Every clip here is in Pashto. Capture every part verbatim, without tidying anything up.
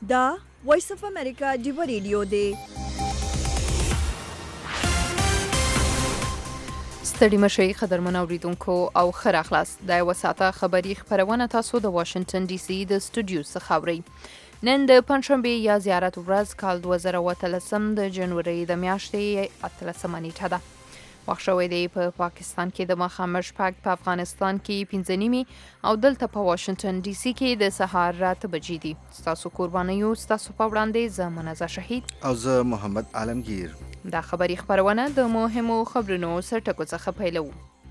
دا وایس اف امریکا ډیو ریډیو دی. ستړي مشي قدرمن اوریدونکو او خیر اخلاص د یو ساعته خبری خبرونه تاسو د واشنگټن ډي سي د سټوډیو څخه اورئ. نن د پنځشنبه یا زیارت ورځ کال دوه زره اتلسم د جنوري د میاشتې اتلسمه نیټه ده. وخت شوی دی په پا پاکستان کې د ماښام شپږ، په افغانستان کې پنځه نیمې او دلته په واشنگټن ډي سي کې د سهار اته بجې دي. ستاسو قرباني یو ستاسو په وړاندې زه منزه شهید او زه محمد عالمگیر. دا خبری خبرونه د مهمو خبرونو سرټکو څخه پیلو.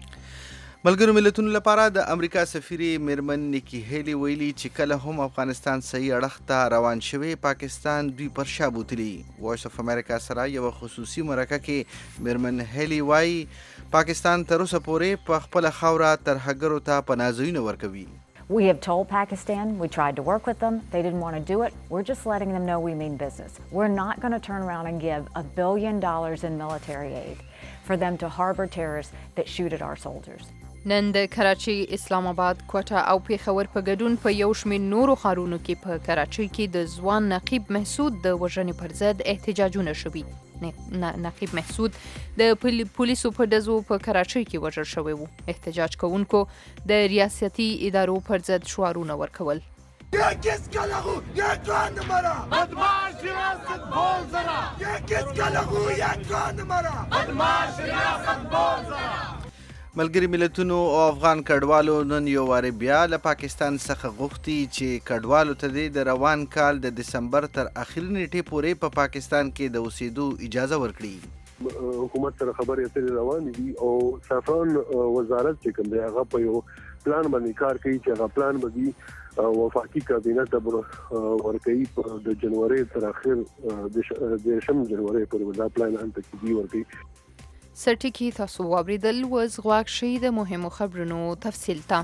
ملګرو ملتونو لپاره د امریکا سفیرې میرمن نیکی هیلی ویلي چې کله هم افغانستان صحیح اړخ ته روان شوی پاکستان دوی پر شا بوتلي. وایس اف امریکا سره یو خصوصي مرکه کې میرمن هیلی وایي پاکستان تر اوسه پورې په خپل خاوره ترهګرو ته پناهځایونه ورکوي. We have told Pakistan, we tried to work with them, they didn't want to do it. We're just letting them know we mean business. We're not going to turn around and give a billion dollars in military aid for them to harbor terrorists that shoot at our soldiers. نن د کراچي، اسلام آباد، کوټه او پیښور په ګډون په یو شمېر نورو ښارونو کې په کراچۍ کې د ځوان نقیب محسود د وژنې پر ضد احتجاجونه شوي. نقیب محسود د پولیسو په ډزو په کراچۍ کې وژل شوی و. احتجاج کوونکو د ریاستي ادارو پر ضد شعارونه ورکول. یکیز کلغو یک گاند مرا بدماش ریاست بول زنا یکیز کلغو یک گاند مرا بدماش ریاست بول زنا. ملګري ملتونو او افغان کډوالو نن یو وارې بیا له پاکستان څخه غوښتي چې کډوالو ته د روان کال د دسمبر تر اخري نیټې پورې په پا پاکستان کې د اوسېدو اجازه ورکړي. حکومت سره خبرې اترې روانې دي او سافران وزارت چې کوم دی هغه په یو پلان باندې کار کوي چې هغه پلان به وفاقي کابینه ته ورکوي په د جنوري تر اخر د دېرشم جنوري پورې دا پلان هلته کېږي ورکوي. سرټکی تاسو واوریدل وز غواړ شي د مهمو خبرونو تفصیل ته.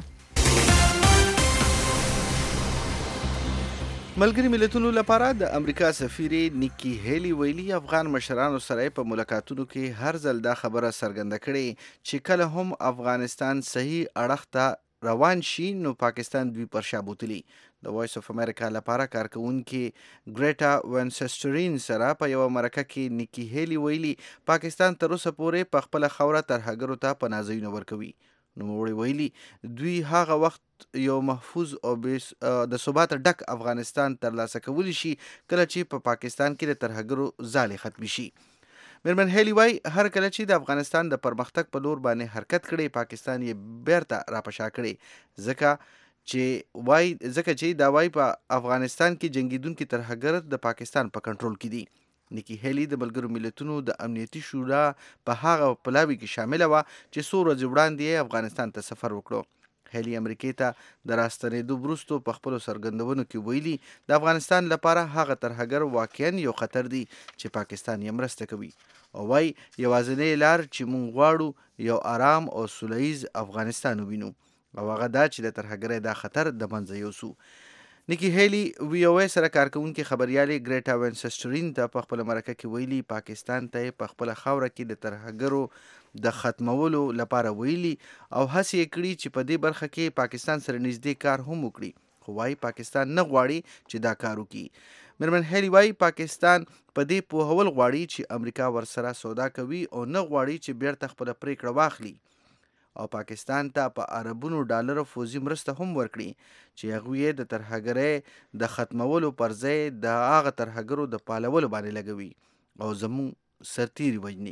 ملګري ملتونو لپاره د امریکا سفیرې نیکی هیلی ویلي افغان مشرانو سره په ملاقاتونو کې هر ځل دا خبره څرګنده کړې چې کله هم افغانستان صحیح اړخ ته روان شي نو پاکستان دوی پر شا بوتلي. د وایس اف امریکا لپاره کارکونکي ګریټا وینسسټرین سره په یو مرکه کې نیکی هیلی ویلي پاکستان تر اوسه پورې په خپل خاوره ترهګرو ته پناهځایونه ورکوي. نوموړي ویلي دوی هغه وخت یو محفوظ او د ثبات ډک افغانستان ترلاسه کولی شي کله چې په پا پاکستان کې د ترهګرو ځالې ختمې شي. میرمن هیلی وای هر کله چې د افغانستان د پرمختګ په لور باندې حرکت کړي پاکستان یې بیرته راپشا کړي ځکه چې وای ځکه چې دا وای په افغانستان کې جنگیدونکي ترهګر د پاکستان په کنټرول کې دي. نیکی هیلی د ملګرو ملتونو د امنیتي شورا په هغه پلاوي کې شامل و چې څو ورځې وړاندې افغانستان ته سفر وکړو. هیلی امریکې ته د راستنېدو وروسته په خپلو څرګندونو کې ویلي د افغانستان لپاره هغه ترهګر واقعا یو خطر دی چې پاکستان یې مرسته کوي او وای یوازینۍ لار چې موږ غواړو یو آرام او سوله ییز افغانستان ووینو او هغه دا چې د ترهګرۍ دا خطر د منځه یوسو. نیکی هیلی وی او ای سره کارکونکي خبريالي ګریټا وینسسټرین ته په خپل مرکه کې ویلي پاکستان ته په خپل خاوره کې د ترهګرو د ختمولو لپاره ویلي او هڅه کړې چې په دې برخه کې پاکستان سره نږدې کار هم وکړي خو وايي پاکستان نه غواړي چې دا کار وکړي. میرمن هیلی وايي پاکستان په دې پوهول غواړي چې امریکا ورسره سودا کوي او نه غواړي چې بیرته خپل پریکړه واخلي او پاکستان ته په اربونو ډالر فوزي مرسته هم ورکړي چې هغوی یې د ترهګرۍ د ختمولو پر ځای د هغه ترهګرو د پالولو باندې لګوي او زموږ سرتیري وژني.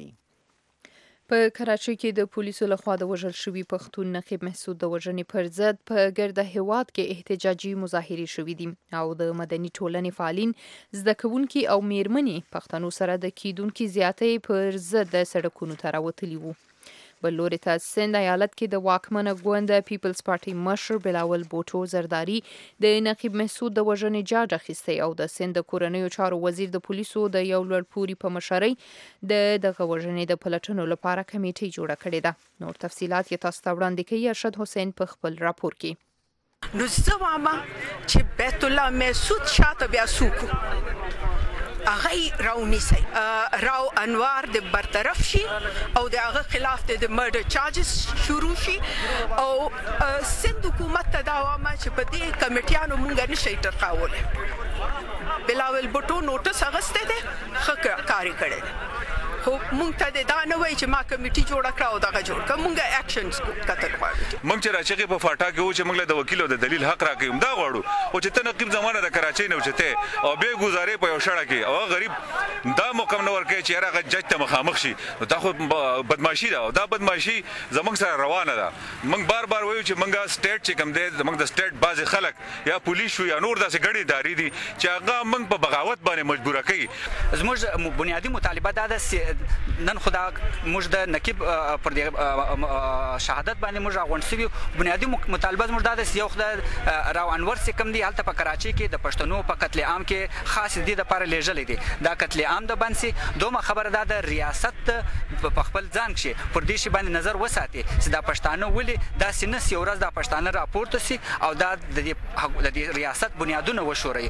په کراچۍ کې د پولیسو لخوا د وژل شوي پښتون نقیب محسود د وژنې پر ضد په ګرده هیواد کې احتجاجي مظاهرې شوي دي او د مدني ټولنې فعالین زده کوونکي او میرمنې پښتنو سره د کیدونکي زیاتۍ پر ضد د سړکونو ته راوتلي وو. بل لوري ته سند ایالت کې د واکمنه ګوند پیپلز پارټي مشر بلاول بوټو زرداری د نقیب محسود د وژنې جاج اخیستی او د سند کورنیو چارو وزیر د پولیسو د یو لړپوري په مشرۍ د دغه وژنې د پلټنو لپاره کمیټې جوړه کړې ده. نور تفصيلات یې تاسو ته وړاندې کوي ارشد حسین په خپل راپور کې. نو زه وایم چې بیت الله محسود شاته بیا سوکو هغه راونیسي راو انوار د برطرف شي او د هغه خلاف د مرډر چارجز شروع شي او سند حکومت ته دا وایم چې په دې کمیټیانو مونږ نشي ترقاول بلاول بوټو نوټس اغسته ده خکه کاری کړي خو مونږ ته دا نه وای چې ما کمیټي جوړ کړه او دغه جوړ کړه مونږه اکشنز کتل غواړو مونږ چې راچې په فاټا کې و چې مونږ له د وکیل او د دلیل حق راکې دا غواړو او چې ته نقیب زمانه د کراچۍ نه وچته او به گزارې په یو شړه کې او غریب دا موقع نه ورکې چې هغه جج ته مخامخ شي دا خو بدمعشي ده او دا بدمعشي زمونږ سره روانه ده مونږ بار بار وایو چې مونږه سټیټ چې کوم دی زمونږ د سټیټ بعض خلک یا پولیس شو یا نور داسې ګډي داري دي چې هغه مونږ په بغاوت باندې مجبور کوي زموږ بنیادی مطالبه دا ده نن خدا موږ د نقیب پر دې شهادت باندې موږ غونډسوي بنیادی مطالبه موږ دا د یو خدای راو انور سي کم دی هلته په کراچۍ کې د پښتنو په قتل عام کې خاص دي د لپاره لېږلې دي دا قتل عام د بنسي دومره خبره ده د ریاست په خپل ځان کې پر دې شی باندې نظر وساتي چې دا پښتانه ولي دا سینس یو ورځ د پښتانه راپورته سي او دا د دې ریاست بنیادونه وشوري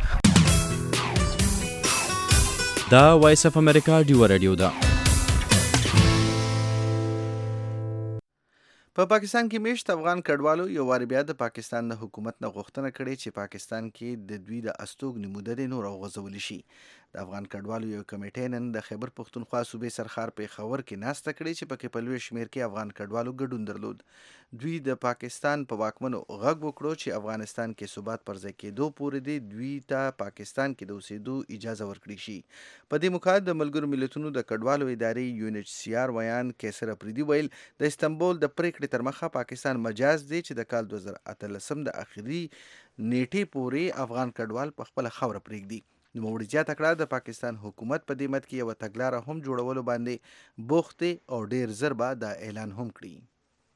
دا وایس اف امریکا ډیو رادیو ده په پا پاکستان کې میشت افغان کډوالو یو وار بیا د پاکستان د حکومت نه غوښتنه کړې چې پاکستان کې د دوی د استوګنې موده نور وغځول شي د افغان کډوالو یو کمیټې نن د خیبر پښتونخوا صوبې سرخار پېښور کې ناسته کړې چې پکې په لوی شمېر کې افغان کډوالو ګډون درلود دوی د پاکستان په واکمنو غږ وکړو چې افغانستان کې ثبات پر ځای کېدو پورې دی دوی ته پاکستان کې د اوسېدو اجازه ورکړي شي په دې موقع د ملګرو ملتونو د کډوالو ادارې یو ان ایچ سی آر ویان کیسر افریدي ویل د استنبول د پریکړې تر مخه پاکستان مجاز دی چې د کال دوه زره اتلسم د اخري نیټې پورې افغان کډوال په خپله خاوره پرېږدي نوموړي زیاته کړه د پاکستان حکومت په دې مد کې یوه تګلاره هم جوړولو باندې بوخت دی او ډیر ژر به دا اعلان هم کړي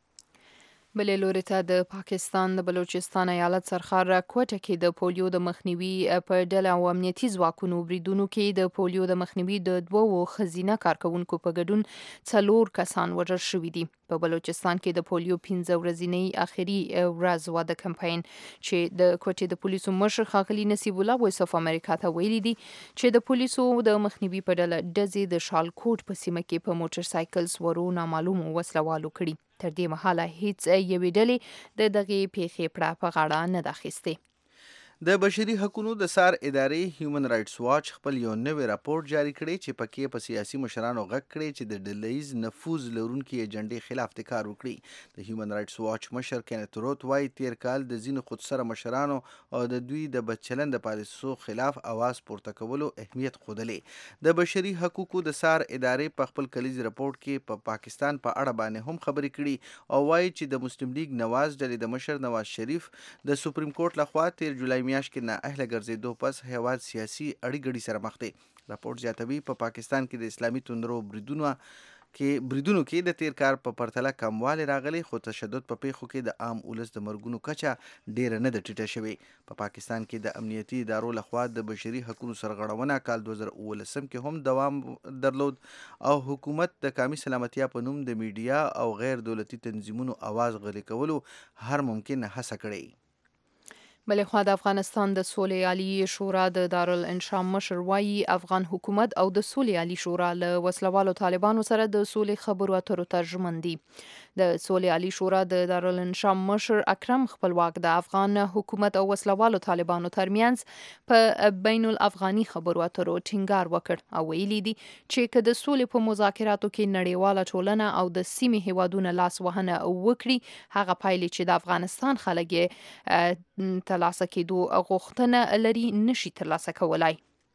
بلې لوري ته د پاکستان د بلوچستان ایالت سرخار کوټه کې د پولیو د مخنیوي په ډله او امنیتي ځواکونو بریدونو کې د پولیو د مخنیوي د دوو ښځینه کارکوونکو په ګډون څلور کسان وژل شوي دي په بلوچستان کې د پولیو پنځه ورځنی اخري ورځ واده کمپاین چې د کوټې د پولیسو مشر ښاغلي نصیب الله وایس اف امریکا ته ویلي دي چې د پولیسو د مخنیوي په ډله ډزې د شالکوټ په سیمه کې په موټر سایکل سورو نامعلومو وسلوالو کړي تر دې مهاله هیڅ یوې ډلې د دغې پیښې پړه په غاړه نه ده اخیستې د بشري حقوقو د سار ادارې هیومن رائټس واچ خپل یو نوی راپور جاری کړی چې پکې په سیاسي مشرانو غږ کړی چې د ډلهییز نفوذ لرونکي ایجنډې خلاف د کار وکړي د هیومن رائټس واچ مشر کینت روت وایي تیر کال د ځینو خودسره مشرانو او د دوی د بدچلند پالیسو خلاف اواز پورته کولو اهمیت ښودلې د بشري حقوقو د سار ادارې په خپل کلیز راپورټ کې په پا پاکستان په اړه باندې هم خبرې کړي او وایي چې د مسلم لیگ نواز ډلې د مشر نواز شریف د سپریم کورټ لخوا تیر جولای میاشت کې نااهله ګرځېدو پس هیواد سیاسي اړی ګډي سره مخ دی راپورټ زیاتوي په پا پاکستان کې د اسلامي توندرو بریدونو کې بریدونو کې د تیر کار په پرتله کموالی راغلی خو تشدد په پیښو کې د عام ولس د مرګونو کچه ډیره نه ده ټیټه شوې په پا پاکستان کې د امنیتي ادارو لخوا د بشري حقوقو سرغړونه کال دوه زره اوولسم کې هم دوام درلود او حکومت د قومي سلامتیا په نوم د میډیا او غیر دولتي تنظیمونو اواز غلي کولو هر ممکن هڅه کړې بلې خوا د افغانستان د سولې عالی شورا د دارالانشا مشر وایي افغان حکومت او د سولې عالی شورا له وسلوالو طالبانو سره د سولې خبرو اترو ترجمان دي د سولې عالی شورا د دارالانشا مشر اکرم خپلواک د افغان حکومت او وسلوالو طالبانو ترمنځ په بین الافغاني خبرو اترو ټینګار وکړ او ویلي دي چې که د سولې په مذاکراتو کې نړیواله ټولنه او د سیمې هیوادونه لاس وهنه وکړي هغه پایلې چې د افغانستان خلک یې ترلاسه کېدو غوښتنه لري نشي ترلاسه کولای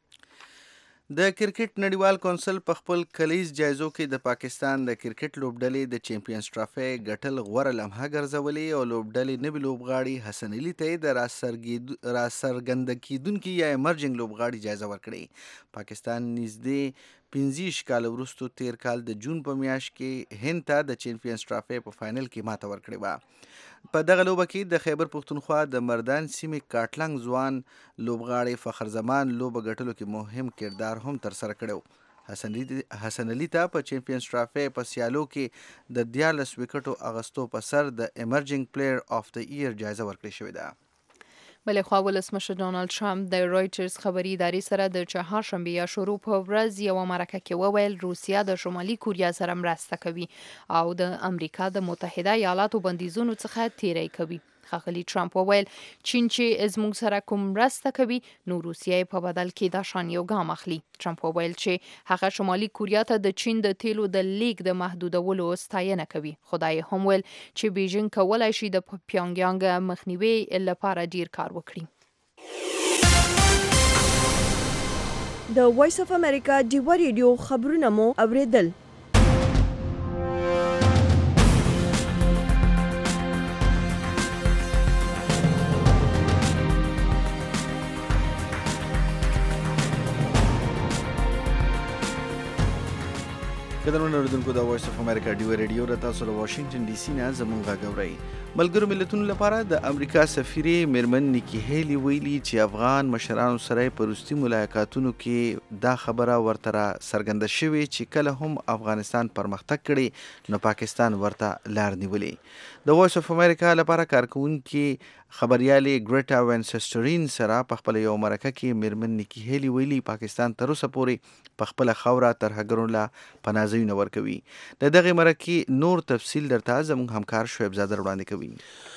د کرکټ نړیوال کونسل په خپل کلیز جایزو کې د پاکستان د کرکټ لوبډلې د چیمپیونز ټرافي ګټل غوره لمحه ګرځولې او لوبډلې نوي لوبغاړي حسن علي ته د راڅرګنده کیدونکي یا ایمرجنګ لوبغاړي جایزه ورکړې پاکستان نږدې پنځه کال وروسته تیر کال د جون په میاشت کې هند ته د چیمپیونز ټرافي په فائنل کې ماته ورکړې وه په دغه لوبه کې د خیبر پښتونخوا د مردان سیمې کاټلنګ ځوان لوبغاړي فخر زمان لوبه ګټلو کې مهم کردار هم ترسره کړو حسن علي حسن علي ته په چیمپیونز ټرافي په سیالو کې د دیارلس وکټو اغستو په سر د ایمرجنګ پلیئر اف د ایئر جایزه ورکړې شوې ده بلې خوا ولسمشر ډونالد ټرمپ د رویټرز خبري ادارې سره د چهارشنبې یا شروع په ورځ یوه مرکه کې وویل روسیه د شمالي کوریا سره مرسته کوي او د امریکا د متحده ایالاتو بندیزونو څخه تیری کوي ښاغلي ټرمپ وویل چین چې زموږ سره کوم مرسته کوي نو روسیه په بدل کې دا شان یو ګام اخلي. ټرمپ وویل چې هغه شمالي کوریا ته د چین د تیلو د لیک د محدودولو ستاینه کوي. خدای هم ویل چې بیجینګ کولای شي د پیونګیانګ مخنیوي لپاره ډیر کار وکړي. د وایس اف امریکا ډیوه ریډیو خبرونه مو اوریدل. قدرمن اوریدونکو د وایس اف امریکا ډیوه ریډیو را تاسو له واشنگټن ډي سي نه زموږ غږ اورئ. ملګرو ملتونو لپاره د امریکا سفیرې میرمن نیکی هیلی ویلي چې افغان مشرانو سره په وروستي ملاقاتونو کې دا خبره ورته څرګنده شوې چې کله هم افغانستان پرمختګ کړي نو پاکستان ورته لار نیولې. د وایس اف امریکا لپاره کارکونکي خبريالې ګریټا وینسټرین سره په خپل یو مرکه کې میرمن نیکی هیلی ویلي پاکستان تر اوسه پورې په خپل خوره ترهګرو له پناهځایونه ورکوي. د دغه مرکې نور تفصیل درته زموږ همکار شعیب زاده وړاندې کوي.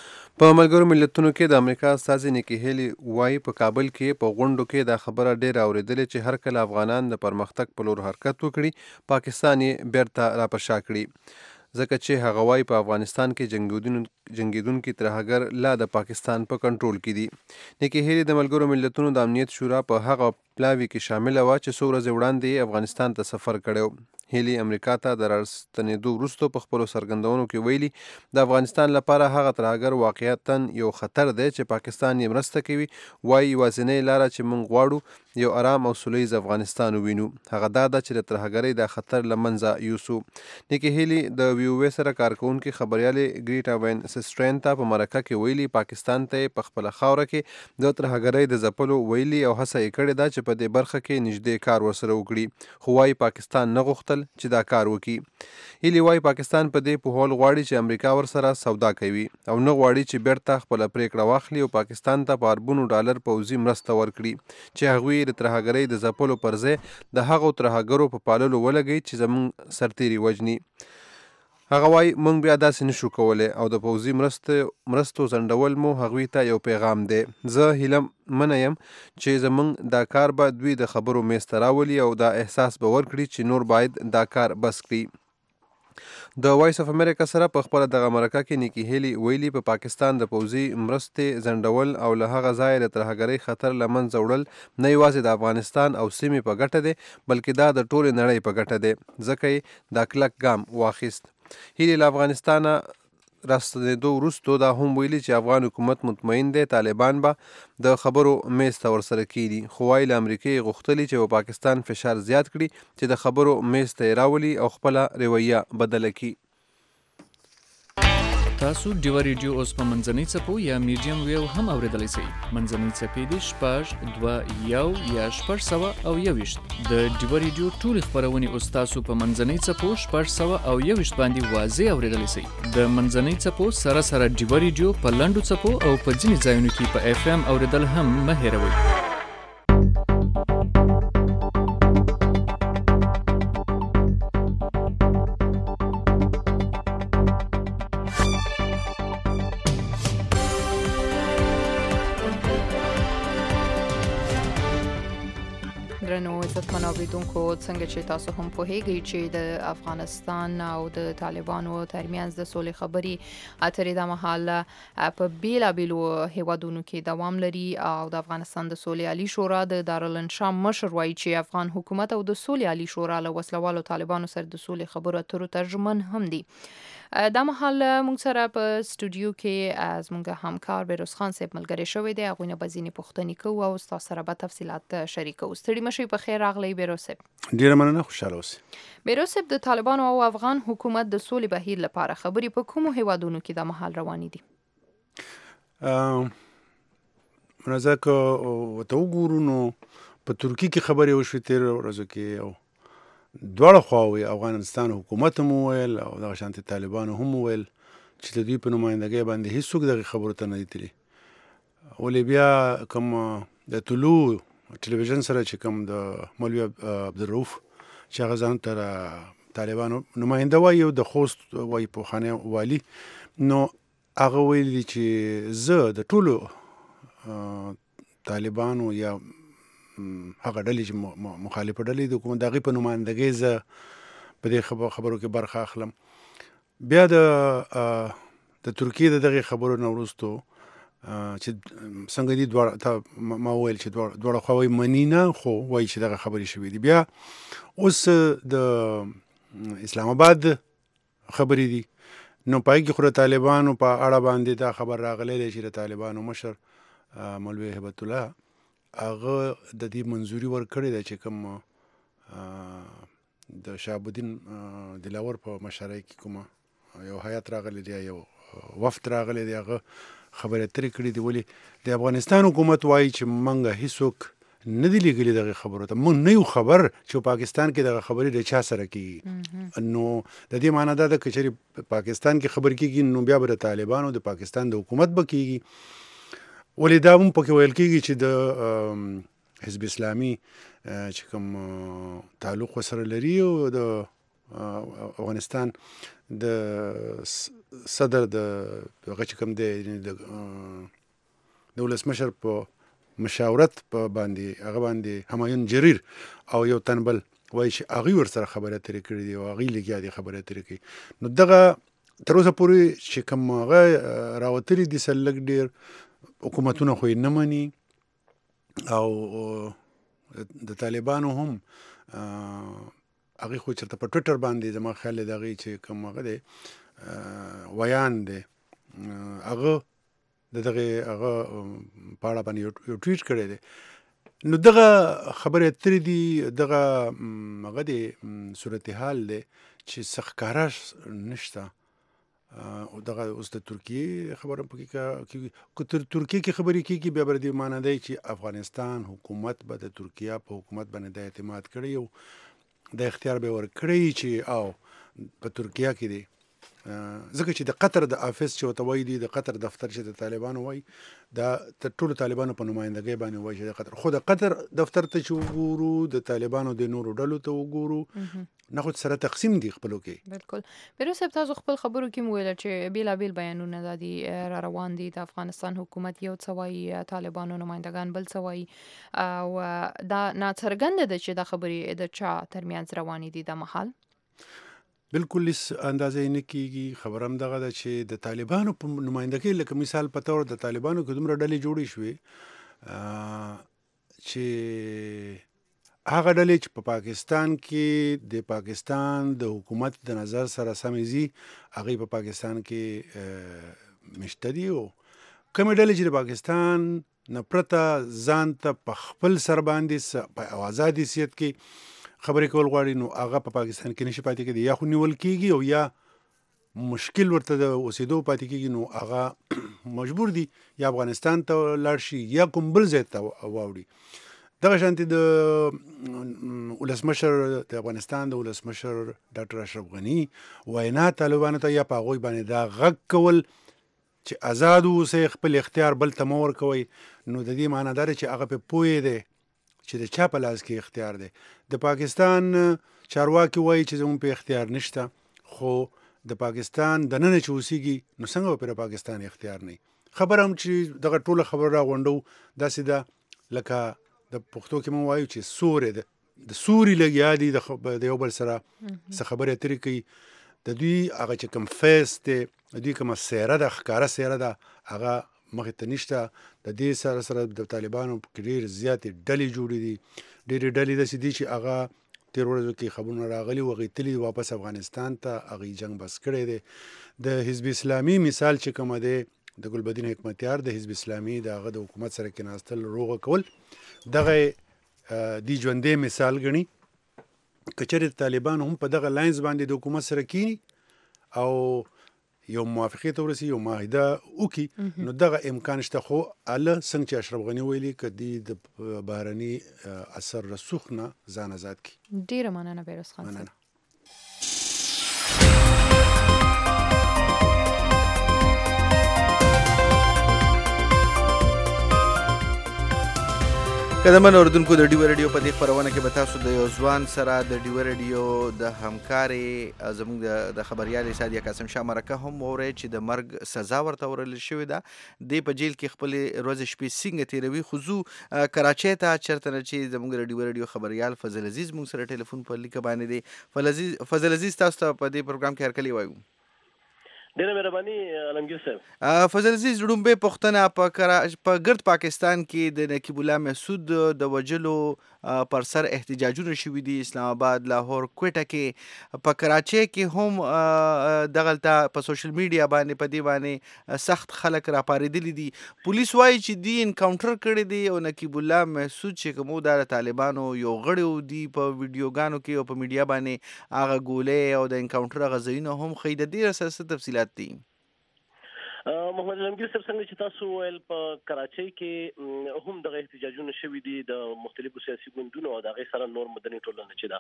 په ملګرو ملتونو کې د امریکا استازي نیکی هیلی وایي په کابل کې په غونډو کې دا خبره ډېره اورېدلې چې هر کله افغانان د پرمختګ په لور حرکت وکړي پاکستان یې بیرته راپشا کړي، ځکه چې هغه وایي په افغانستان کې جنګیدونکي ترهګر لا د پاکستان په کنټرول کې دي. نیکی هیلی د ملګرو ملتونو د امنیت شورا په هغه پلاوي کې شامله وه چې څو ورځې وړاندې افغانستان ته سفر کړی. هیلی امریکا ته د راستنېدو وروسته په خپلو څرګندونو کې ویلي د افغانستان لپاره هغه ترهګر واقعیتا یو خطر دی چې پاکستان یې مرسته کوي. وایي یوازینۍ لاره چې موږ غواړو یو آرام او سولیز افغانستان ووینو، هغه دا ده چې د ترهګرۍ دا خطر له منځه یوسو. نیکی هیلی د وی او اے سره کارکونکي خبريالې ګریټا وینسټرین ته په مرکه کې ویلي پاکستان ته په خپله خاوره کې د ترهګرۍ د ځپلو ویلي او هڅه یې کړې ده چې په دې برخه کې نږدې کار ورسره وکړي، خو وایي پاکستان نه غوښتل چې دا کار وکړي. هیلی وایي پاکستان په دې پوهول غواړي چې امریکا ورسره سودا کوي او نه غواړي چې بیرته خپله پریکړه واخلي او پاکستان ته په اربونو ډالر پوځي مرسته ورکړي چې هغوی د ترهګرۍ د ځپلو پر ځای د هغو ترهګرو په پاللو ولګوي چې زموږ سرتیري وژني. هغه وایي موږ بیا داسې نشو کولی او د پوځي مرستو مرستو ځنډول مو هغوی ته یو پیغام دی. زه هیله منه یم چې زموږ دا کار به دوی د خبرو میز ته راولي او دا احساس به ورکړي چې نور باید دا کار بس کړي. د وایس اف امریکا سره په خپله دغه مرکه کې نیکی هیلی ویلي په پاکستان د پوځي مرستې ځنډول او له هغه ځایه د ترهګرۍ خطر له منځه وړل نه یوازې د افغانستان او سیمې په ګټه دی بلکې دا د ټولې نړۍ په ګټه دی، ځکه یې دا کلک ګام واخیست. هیلی له افغانستانه راستنېدو وروسته دا هم ویلي چې افغان حکومت مطمئن دی طالبان به د خبرو میز ته ورسره کېږي، خو وایي له امریکې غوښتلي چې په پاکستان فشار زیات کړي چې د خبرو میز ته یې راولي او خپله رویه بدله کړي. تاسو ډیوه ریډیو اوس په منځنۍ څپو یا میډیم ویو هم اورېدلی شئ. منځنۍ څپې دي شپږ دوه یو یا شپږ سوه او یوویشت. د ډیوه ریډیو ټولې خپرونې اوس تاسو په منځنۍ څپو شپږ سوه او یوویشت باندې واضح اورېدلی شئ. د منځنۍ څپو سره سره ډیوه ریډیو په لنډو څپو او په ځینې ځایونو کې په اف ام اورېدل هم مه هېروئ. درنو عزتمن اوریدونکو څنګه چې تاسو هم پوهیږئ چې د افغانستان او د طالبانو ترمنځ د سولې خبرې اترې د مهاله په بیلابیلو هیوادونو کې دوام لري او د افغانستان د سولې عالی شورا د دارالانشا مشر وایي چې افغان حکومت او د سولې عالی شورا له وسلوالو طالبانو سره د سولې خبرو اترو ترجمان هم دي. دا مهال موږ سره په سټوډیو کې از موږ همکار بیروز خان صاحب ملګری شوی دی، هغوی نه به ځینې پوښتنې کوو او ستاسو سره به تفصیلات شریکوو. ستړي مه شئ، په خیر راغلی بیروز صاحب. ډیره مننه، خوشحاله اوسئ. بیروز صاحب د طالبانو او افغان حکومت د سولې بهیر لپاره خبرې په کومو هیوادونو کې د مهال روانې دي؟ منازه که ورته وګورو نو په ترکیه کې خبرې وشوې تېره ورځو کې او دواړه خواوې افغانستان حکومت هم وویل او دغه شانتې طالبانو هم وویل چې د دوی په نمایندګۍ باندې هېڅوک دغې خبرو ته نه دي تللي. ولې بیا کوم د طلوع ټلویزیون سره چې کوم د مولوي عبدالرؤف چې هغه ځان ته طالبانو نماینده وایي او د خوست وایي پوخانه والي، نو هغه ویلي چې زه د ټولو طالبانو یا هغه ډلې چې مخالفه ډلې د حکومت د هغې په نمایندګۍ زه په دې خبرو کې برخه اخلم. بیا د د ترکیې د دغې خبرو نه وروستو چې څنګه دي دواړه ما وویل چې دواړه خواوې مني نه خو وایي چې دغه خبرې شوې دي. بیا اوس د اسلام آباد خبرې دي نو پای کې خو د طالبانو په اړه باندې دا خبر راغلی دی چې د طالبانو مشر مولوي هبت الله هغه د دې منظوري ورکړې ده چې کوم د شهاب الدین دلاور په مشرۍ کې کومه یو هیات راغلی دی یو وفد راغلی دی هغه خبرې اترې کړي دي. ولې د افغانستان حکومت وایي چې موږ هیڅوک نه دي لیږلي دغې خبرو ته، موږ نه یو خبر چې پاکستان کې دغه خبرې د چا سره کېږي. نو د دې معنی دا ده که چېرې پاکستان کې خبرې کېږي نو بیا به د طالبانو د پاکستان د حکومت به کېږي. ولې دا هم پکې ویل کېږي چې د حزب اسلامي چې کوم تعلق ورسره لري او د افغانستان د صدر د هغه چې کوم دی د ولسمشر په مشاورت په باندې هغه باندې همایون جریر او یو تنبل وایي چې هغوی ورسره خبرې اترې کړي دي او هغوی لګیا دي خبرې اترې کوي. نو دغه تر اوسه پورې چې کوم هغه راوتلي دي سره لږ ډېر حکومتونه خو یې نه مني او د طالبانو هم هغې خو چېرته په ټویټر باندې زما خیال دی د هغې چې کوم هغه دی ویان دی هغه د دغې هغه په اړه باندې یو ټویټ کړی دی. نو دغه خبرې اترې دي دغه هغه دی صورتحال دی چې څه ښکاره نشته. دغه اوس د ترکیې خبره پکې کېږي که تر ترکیې کې خبرې کېږي بیا به د دې معنی دی چې افغانستان حکومت به د ترکیه په حکومت باندې د اعتماد کړی او د اختیار به یې ورکړی چې او په ترکیه کې دی ځکه چې د قطر د آفس چې ورته وایي دي د قطر دفتر چې د طالبانو وایي دا تر ټولو طالبانو په نمایندګۍ باندې وایي چې د قطر خو د قطر دفتر ته چې وګورو د طالبانو د نورو ډلو ته وګورو نه خو سره تقسیم دي خپلو کې. بالکل بیروز صاحب تاسو خپل خبرو کې مو ویل چې بیلابیل بیانونه دا دي را روان دي د افغانستان حکومت یو څه وایي طالبانو نمایندګان بل څه وایي او دا ناڅرګنده ده چې دا خبرې د چا ترمنځ روانې دي دا مهال. بالکل هیڅ اندازه یې نه کېږي. خبره هم دغه ده چې د طالبانو په نمایندګۍ لکه مثال په طور د طالبانو کې دومره ډلې جوړې شوې چې هغه ډلې چې په پاکستان کې د پاکستان د حکومت د نظر سره سمې ځي هغوی په پاکستان کې مشته دي او کومې ډلې چې د پاکستان نه پرته ځان ته په خپل سر باندې په آزاد حیثیت کې خبرې کول غواړي نو هغه په پاکستان کې نشي پاتې کېدی یا خو نیول کېږي او یا مشکل ورته د اوسېدو پاتې کېږي نو هغه مجبور دي یا افغانستان ته لاړ شي یا کوم بل ځای ته واوړي. دغه شانتې د ولسمشر د افغانستان د ولسمشر ډاکټر اشرف غني وینا طالبانو ته یا په هغوی باندې دا غږ کول چې آزاد اوسئ خپل اختیار بل ته مه ورکوئ نو د دې معنی دا ده چې هغه پې پوه دی چې د چا په لاس کې اختیار دی. د پاکستان چارواکي وایي چې زموږ په اختیار نشته خو د پاکستان دننه چې اوسېږي نو څنګه به پرې پاکستان اختیار نه وي. خبره هم چې دغه ټوله خبره راغونډو داسې ده لکه د پښتو کې مو وایو چې سورې ده د سوري لګیا دي د یو بل سره څه خبرې اترې کوي. د دوی هغه چې کوم فیس دی د دوی کومه څېره ده ښکاره څېره ده هغه مخې ته نشته. د دې سره سره د طالبانو کې ډېر زیاتې ډلې جوړې دي ډېرې ډلې داسې دي چې هغه تېر ورځو کې خبرونه راغلي و هغوی تللي واپس افغانستان ته هغوی جنګ بس کړی دی. د حزب اسلامي مثال چې کومه دی د ګلبدین حکمتیار د حزب اسلامي د هغه د حکومت سره کېناستل روغه کول دغه دی ژوندی مثال ګڼي. که چېرې طالبان هم په دغه لاینز باندې د حکومت سره کینی او یو موافقې ته ورسي یو معاهده وکړي نو دغه امکان شته خو هله څنګه چې اشرف غني ویلي که دوی د بهرني اثر رسوخ نه ځان ازاد کړي. ډېره مننه بیروز خان صاحب. که قدمن اردوونکو د ډیو ریډیو په دې خبرونه کې به تاسو د یو ځوان سره د ډیو ریډیو د همکاري زموږ د خبريال سادیه قاسم شاه مرکه هم وره چې د مرګ سزا ورته ورل شوې ده. د په جیل کې خپل ورځ شپې څنګه تیروي. خو کراچۍ ته چرته نه چې زموږ د ډیو ریډیو خبريال فضل عزیز موږ سره ټلیفون په لیک باندې دی. فضل عزیز تاسو ته په دې پروګرام کې هرکلی وایو. ډیره مهرباني علمگیر صاحب. فضل عزیز لومبه پښتنه په کراچ په ګرد پاکستان کې د نقیب الله مسعود د وجلو پر سر احتجاجونه شوي دي. اسلام آباد، لاهور، کوټه کې، په کراچۍ کې هم دغلته په سوشل میډیا باندې په دې باندې سخت خلک راپارېدلي دي. پولیس وایي چې دی انکاونټر کړی دی او نقیب الله مسعود چې کوم د طالبانو یو غړی دی په ویډیوګانو کې او په میډیا باندې هغه ګولې او د انکاونټر غزوینه هم خې د دې سره تفصیلات دي. محمد علمگیر صاحب څنګه چې تاسو ویل په کراچۍ کې هم دغه احتجاجونه شوي دي د مختلفو سیاسي ګوندونو او دغه سره نور مدني ټولنه چې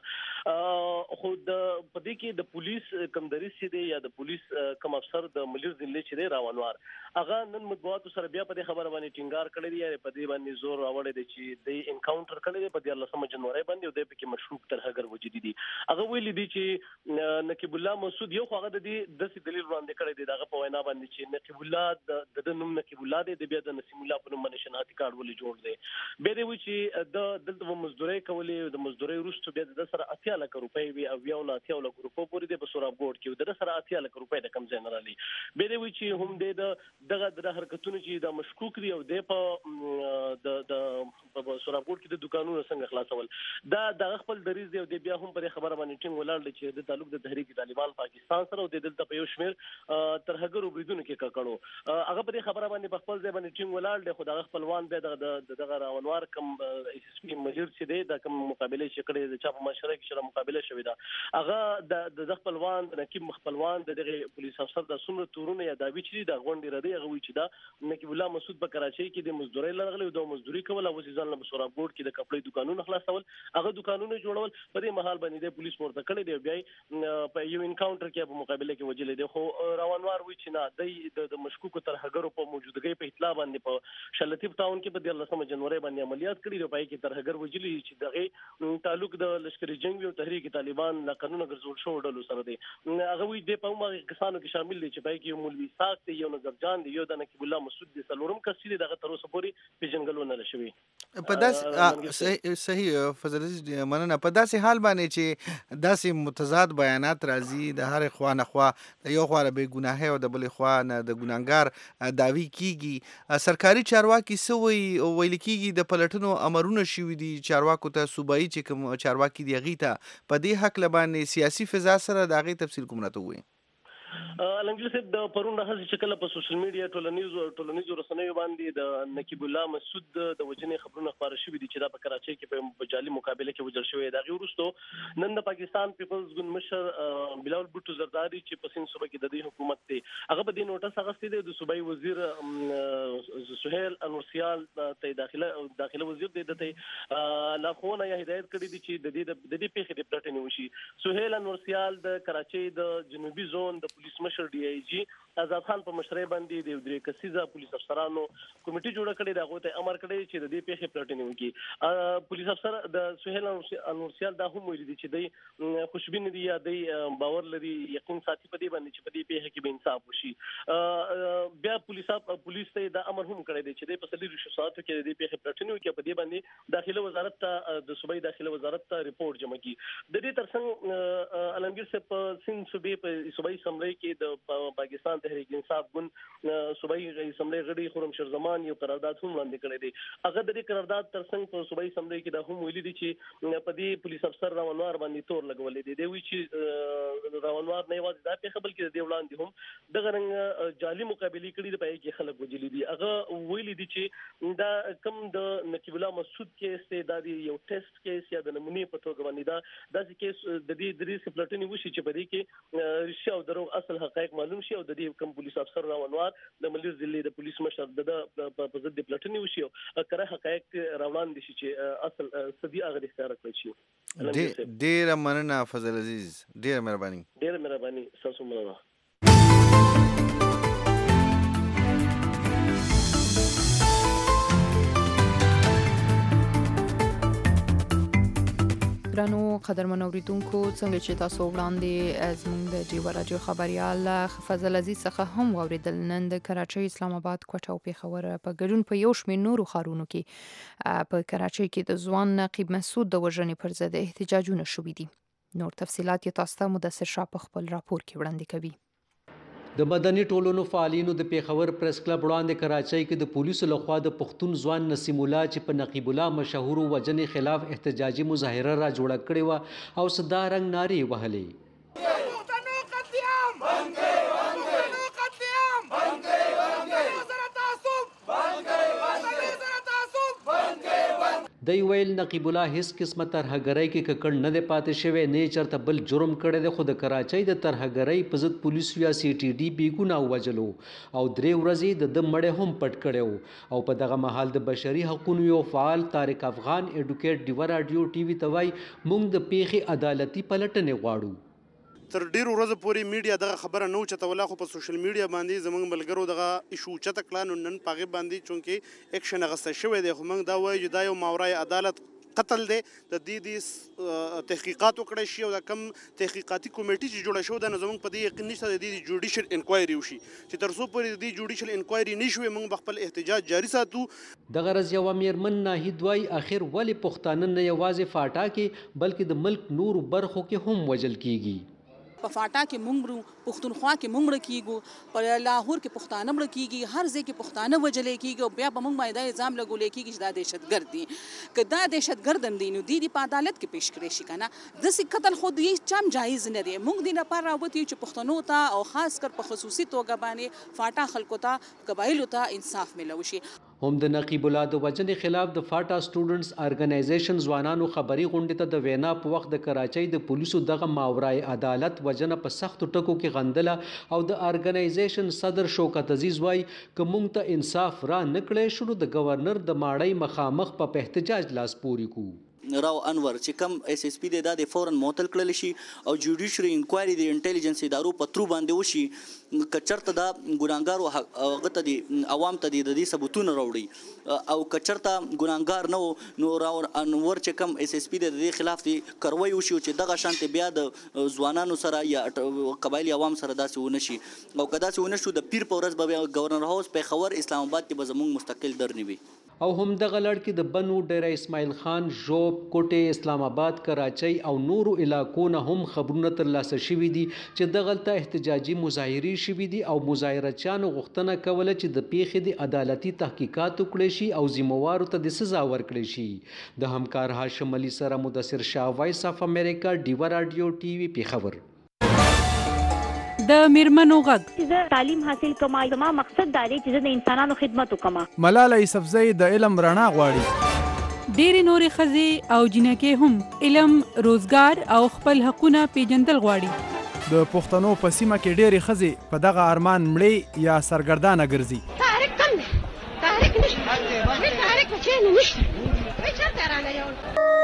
ده. خو د په دې کې د پولیس کم دریس چې دی یا د پولیس کم افسر د ملیر ضلع چې دی راونوار هغه نن مطبوعاتو سره بیا په دې خبره باندې ټینګار کړی دی یا په دې باندې زور راوړی دی چې د انکاونټر کړی دی په دیارلسمه جنوري باندې او د پکې مشروع ترهګر وجودي دي. هغه ویلي دي چې نقیب الله مسعود یو هغه د دې د دلیل وړاندې کړی دی دغه په وینا باندې چې نقیب الله د د نوم نقیب الله دی د بیا د نسیم الله په نوم باندې شناختی کارت ولې جوړ دی. بیا دی وی چې د دلته مزدوري کولې د مزدوري وروسته بیا د سره اتیا لک روپۍ وی او یو نه اتیا لک روپۍ پورې د بسوراب بورډ کې د سره اتیا لک روپۍ د کم جنرالي. بیا دی وی چې هم د دغه د حرکتونو چې د مشکوک دی او د په د د بسوراب بورډ کې د دکانونو څنګه خلاصول دا د خپل دریز دی او د بیا هم پر خبره باندې ټینګ ولاړ چې د تعلق د تحریک طالبان پاکستان سره او د دلته په یو شمیر ترهګر وبریدونو کې ککړو هغه په خبره باندې په خپل ځای باندې ټینګ ولاړ دی. خو دغه خپلوان به د دغه راونوار کم ایس اس پی مجیر چې دی د کم مقابله چې کړي د چا په مشره کې سره مقابله شوې ده هغه د خپلوان د نقیب خپلوان د دغه پولیس افسر د څومره تورونه یا داوی چې د غونډې ردی هغه وی چې دا نقیب الله مسعود په کراچۍ کې د مزدوري لغلی او د مزدوري کول او ځان له بسورا بورډ کې د کپړې دکانونو خلاصول هغه دکانونو جوړول په دې محل باندې د پولیس ورته کړی دی بیا په یو انکاونټر کې په مقابله کې وجلې دی. خو راونوار وی چې نه د مشکوک ترهګرو په موجودګۍ په اطلاع باندې په شلتیب ټاون کې په دیارلسمه جنوري باندې عملیات کړي دی. په کې ترهګر وجلي چې دغه تعلق د لشکري جنگ او تحریک طالبان له قانون ګرځول شو ډلو سره دی. هغه وی د په مغه کسانو کې شامل دي چې په کې مولوي ساق دی یو نظر جان دی یو د نقیب الله مسعود دی څلورم کس دی دغه تر اوسه پورې پیژنګلونه لشي. په داس صحیح فضل عزیز مننه. په داسې حال باندې چې داسې متضاد بیانات راځي د هر خوا نه خوا د یو خوا به ګناه او د بل خوا نه د ګناګار داوی کیږي. سرکاري چارواکي سوي ویل کیږي د پلټنو امرونه شوي دي چارواکو ته صوبایي چې کوم چارواکي دی غیته په دې حق لبانې سیاسي فضا سره د هغې تفصیل کوم راته وایي. علمگیر صاحب د پرون راځي چې کله په سوشل میډیا ټولنیزو ټولنیزو رسنیو باندې د نقیب الله مسعود د وجنې خبرونه خبره شوې دي چې دا په کراچۍ کې په جالي مقابله کې وجل شوې دا غي ورستو نن د پاکستان پیپلز ګوند مشر بلاول بوټو زرداری چې په سین صوبه کې د دې حکومت دی هغه په دې نوټس اغستې دی د صوبایي وزیر سهیل انورسیال ته داخله داخله وزیر دی دته لاخونه یا هدایت کړی دي چې د دې د دې پیښې د پټنې وشي. سهیل انورسیال د کراچۍ د جنوبي زون د پولیس مشر ډي آی جی آزاد خان په مشرۍ باندې د درې کسیزه پولیس افسرانو کمیټه جوړه کړې دا غوته امر کړی چې د دې پیښې پلټنې وکړي. پولیس افسر د سهیل انورسیال دا هم ویلي دي چې د خوشبین دي یا د باور لري یقین ساتي په دې باندې چې په دې پیښه کې به انصاف وشي. بیا پولیس پولیس ته دا امر هم کړی دی چې د پسلي رشوت ساتو کې د دې پیښې پلټنې وکړي په دې باندې داخله وزارت ته د صوبایي داخله وزارت ته ریپورت جمع کړي. د دې ترڅنګ علمگیر صاحب په سند صوبې په صوبایي اسمبلی کې د پاکستان تحریک انصاف ګوند صوبایي اسمبلی غړي خرم شرزمان یو قرارداد هم وړاندې کړی دی. هغه د دې قرارداد ترڅنګ په صوبایي اسمبلی کې دا هم ویلي دي چې په دې پولیس افسر راونوار باندې تور لګولې دي. دی وی چې راونوار نه یوازې دا پیښه بلکې د دې وړاندې هم دغه رنګ جعلي مقابلې کړي د پای کې خلک وجلي دي. هغه ویلي دي چې دا کم د نقیب الله مسعود کیس ته دا یو ټیسټ کیس یا د نمونې په توګه باندې دا داسې کیس د دې درې سپلټنې وشي چې په دې کې رښتیا او درو اصل حقایق معلوم شي او د دې کم پولیس افسر راونوار د ملي ضلع د پولیس مشر د په ضد پلټنې وشي او کره حقایق راوړاندې شي چې اصل صدی هغه ښکار کړی شي. ډېره مننه فضل عزیز ډېره مهرباني ډېره مهرباني تاسو مننه. ګرانو قدرمن اوریدونکو څنګه چې تاسو وړاندې زموږ د ډیو رادیو خبريال فضل عزیز څخه هم واوریدل نن د کراچۍ اسلام آباد کوټه او پیښور په ګډون په یو شمېر نورو ښارونو کې په کراچۍ کې د ځوان نقیب مسعود د وژنې پر ضد احتجاجونه شوي دي. نور تفصيلات یې تاسو ته مدثر شاه په خپل راپور کې وړاندې کوي. د مدني ټولنو فعالینو د پیښور پریس کلب وړاندې کراچۍ کې د پولیسو لخوا د پښتون ځوان نسیم الله چې په نقیب الله مشهور وجنې خلاف احتجاجي مظاهره را جوړه کړې و او صدا رنګ نارې وهلې. دی ویل نقیب الله هیڅ قسمه ترهګرۍ کې ککړ نه دی پاتې شوی نه چرته بل جرم کړی دی خو د کراچۍ د ترهګرۍ په ضد پولیسو یا سی ټي ډي بې ګناه ووجلو او درې ورځې د ده مړی هم پټ کړی او په دغه مهال د بشري حقونو یو فعال طارق افغان ایډوکیټ ډیوه راډیو ټي وي ته وایي موږ د پیښې عدالتي پلټنې غواړو. تر ډیرو ورځو پورې میډیا دغه خبره نه اوچتوله خو په سوشل میډیا باندې زموږ ملګرو دغه ایشو اوچته کړه نو نن په هغې باندې چونکې اکشن اخیستی شوی دی خو موږ دا وایو چې دا یو ماورای عدالت قتل دی د دې دې تحقیقات وکړی شي او دا کم تحقیقاتي کمیټې چې جوړه شوې ده نو زموږ په دې یقین نشته د دې جوډیشل انکوایري وشي چې تر څو پورې د دې جوډیشل انکوایري نه شوې موږ به خپل احتجاج جاري ساتو. دغه ورځ یوه میرمن ناهید وایي اخر ولې پښتانه نه یوازې فاټا کې بلکې د ملک نورو برخو کې هم وژل کیږي. په فاټا کې مونږ مرو پښتونخوا کې مونږ مړه کیږو په لاهور کې پښتانه مړه کیږي هر ځای کې پښتانه وژلې کیږي او بیا به مونږ باندې دا الزام لګولې کیږي چې دا دهشتګرد دي که دا دهشتګرد هم دي نو دوی دې په عدالت کې پیش کړی شي که نه داسې قتل خو دوی چم جایز نه دی. مونږ دې لپاره راوتي چې پښتنو ته او خاص کر په خصوصي توګه باندې فاټا خلکو ته قبایلو ته انصاف ملو شي. هم د نقیب الله د وجنې خلاف د فاټا سټوډنټس ارګنایزیشن ځوانانو خبري غونډې ته د وینا په وخت د کراچۍ د پولیسو دغه ماورای عدالت وجنه په سختو ټکو کې غندله او د ارګنایزیشن صدر شوکت عزیز وایي که موږ ته انصاف را نه کړی شو نو د گورنر د ماړۍ مخامخ په احتجاج لاس پورې کوو. راو انور چې کم اس اس پی دی دا د فورن معطل کړل شي او جوډیشري انکوایري د انټيليجنس ادارو په ترو باندې وشي کچرته دا ګناګار هغه ته دي عوام ته دي د دې ثبوتونه راوړي او کچرته ګناګار نه نو راو انور چې کم اس اس پی دی د دې خلاف دي کاروي وشي چې دغه شانته بیا د ځوانانو سره یا قبایلی عوام سره داسې ونه شي او کدا چې ونه شو د پیر په ورځ به گورنر هاوس په خبر اسلام آباد کې به زموږ مستقل درنی وي. او هم دغه لړ کې د بنو ډیره اسماعیل خان ژوب کوټې اسلام آباد کراچۍ او نورو علاقو نه هم خبرونه ترلاسه شوي دي چې دغلته احتجاجي مظاهرې شوي دي او مظاهرچیانو غوښتنه کوله چې د پیښې د عدالتي تحقیقات وکړي شي او ذمهوارو ته د سزا ورکړي شي. د همکار هاشم علي سره مدثر شاه وایس اف امریکا ډیوه راډیو ټي وي پیښور. د میرمنو غږ زه تعلیم حاصل کوم زما مقصد دا دی چې زه د انسانانو خدمت وکم. ملاله یوسفزۍ د علم رڼا غواړي. ډېرې نورې ښځې او جنکې هم علم روزګار او خپل حقونه پیژندل غواړي. د پښتنو په سیمه کې ډېرې ښځې په دغه ارمان مړې یا سرګردانه ګرځي. تحریک کم دی تحریک نشته هیڅ تحریک په چین نشته هیڅ چرته رانه یو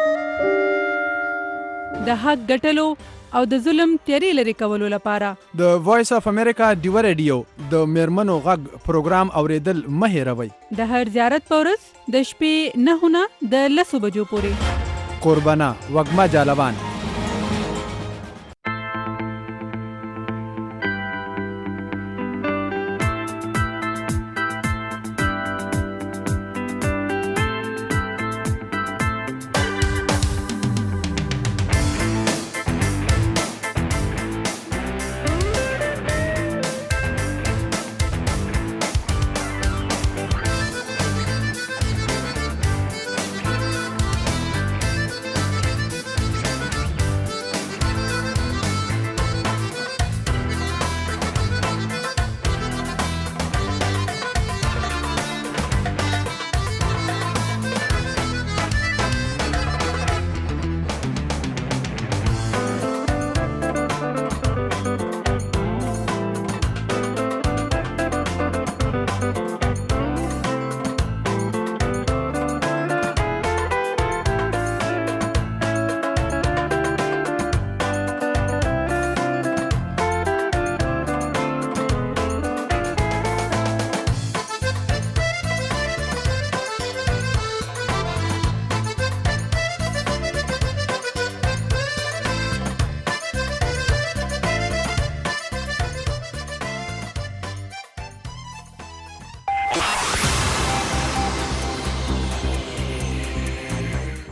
د حق ګټلو او د ظلم تیارې لرې کولو لپاره د وایس اف امریکا ډیوه ریډیو د میرمنو غږ پروګرام اوریدل مه هېروئ. د هر زیارت په ورځ د شپې نهه نه د لسو بجو پورې. قربانه وږمه جالبان.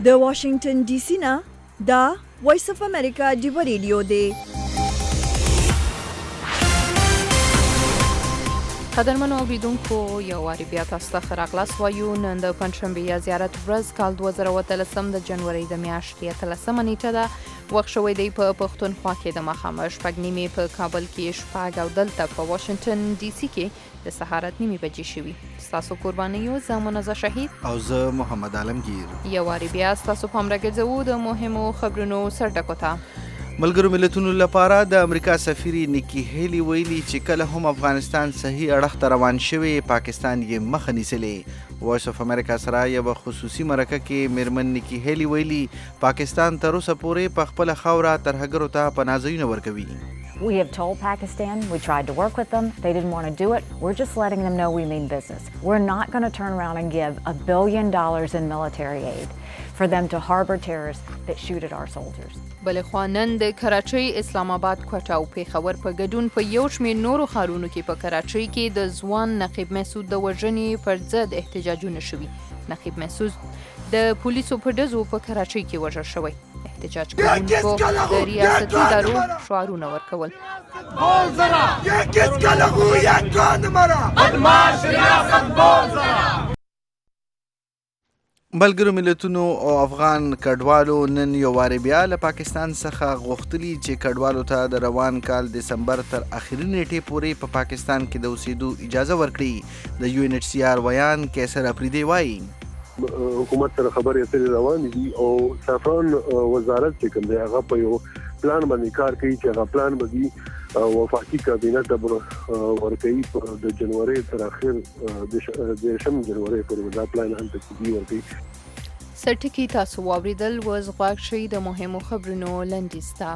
د واشنگټن ډي سي نه دا وایس اف امریکا ډیو ریډیو دی. قدرمنو اوریدونکو یو واری بیا تاسو ته ښه راغلاست وایو. نن د پنجشنبې یا زیارت ورځ کال دوه زره اتلسم د جنورۍ د میاشتې اتلسمه نیټه ده. وخت شوی دی په پښتونخوا کې د ماښام شپږ نیمې، په کابل کې شپږ او دلته په واشنګټن ډي سي کې د سهار اته نیمې بجې شوي. ستاسو قربانیو زه منزه شهید او زه محمد عالمگیر. یو واری بیا ستاسو پام راګرځوو د مهمو خبرونو سرډکو ته. ملګرو ملتونو لپاره د امریکا سفیر نیکی هیلی ویلي چې کله هم افغانستان صحیح اړخ ته روان شوی پاکستان یې مخه نیسلې. وایس اف امریکا سره یو خصوصي مرکه کې میرمن نیکی هیلی ویلي پاکستان تر اوسه پورې په خپل خاوره ترهګرو ته پناهځایونه ورکوي. We have told Pakistan, we tried to work with them, they didn't want to do it. We're just letting them know we mean business. We're not going to turn around and give a billion dollars in military aid for them to harbor terrorists that shoot at our soldiers. بلې خوا نن د کراچۍ، اسلام آباد، کوټه او پیښور په ګډون په یو شمېر نورو ښارونو کې په کراچۍ کې د ځوان نقیب محسود د وژنې پر ضد احتجاجونه شوي. نقیب محسود د پولیسو په ډزو په کراچۍ کې وژل شوی. احتجاج کوونکو د ریاستي ادارو شعارونه ورکول. ملګرو ملتونو او افغان کډوالو نن یو واری بیا له پاکستان څخه غوښتلي چې کډوالو ته د روان کال دسمبر تر اخري نیټې پورې په پاکستان کې د اوسېدو اجازه ورکړي. د یو ان ایچ سی آر ویان کیسر افریدی وایي حکومت سره خبرې اترې روانې دي او سافران وزارت چې کوم دی هغه په یو پلان باندې کار کوي چې هغه پلان باندې وفاقي کابینه ته ورکوي په د جنوري تر اخر د شم جنوري پورې دا پلان هم تکمیل ورکوي. سرټکی تاسو واوریدل وز غواړ شي د مهمو خبرونو لنډیستا.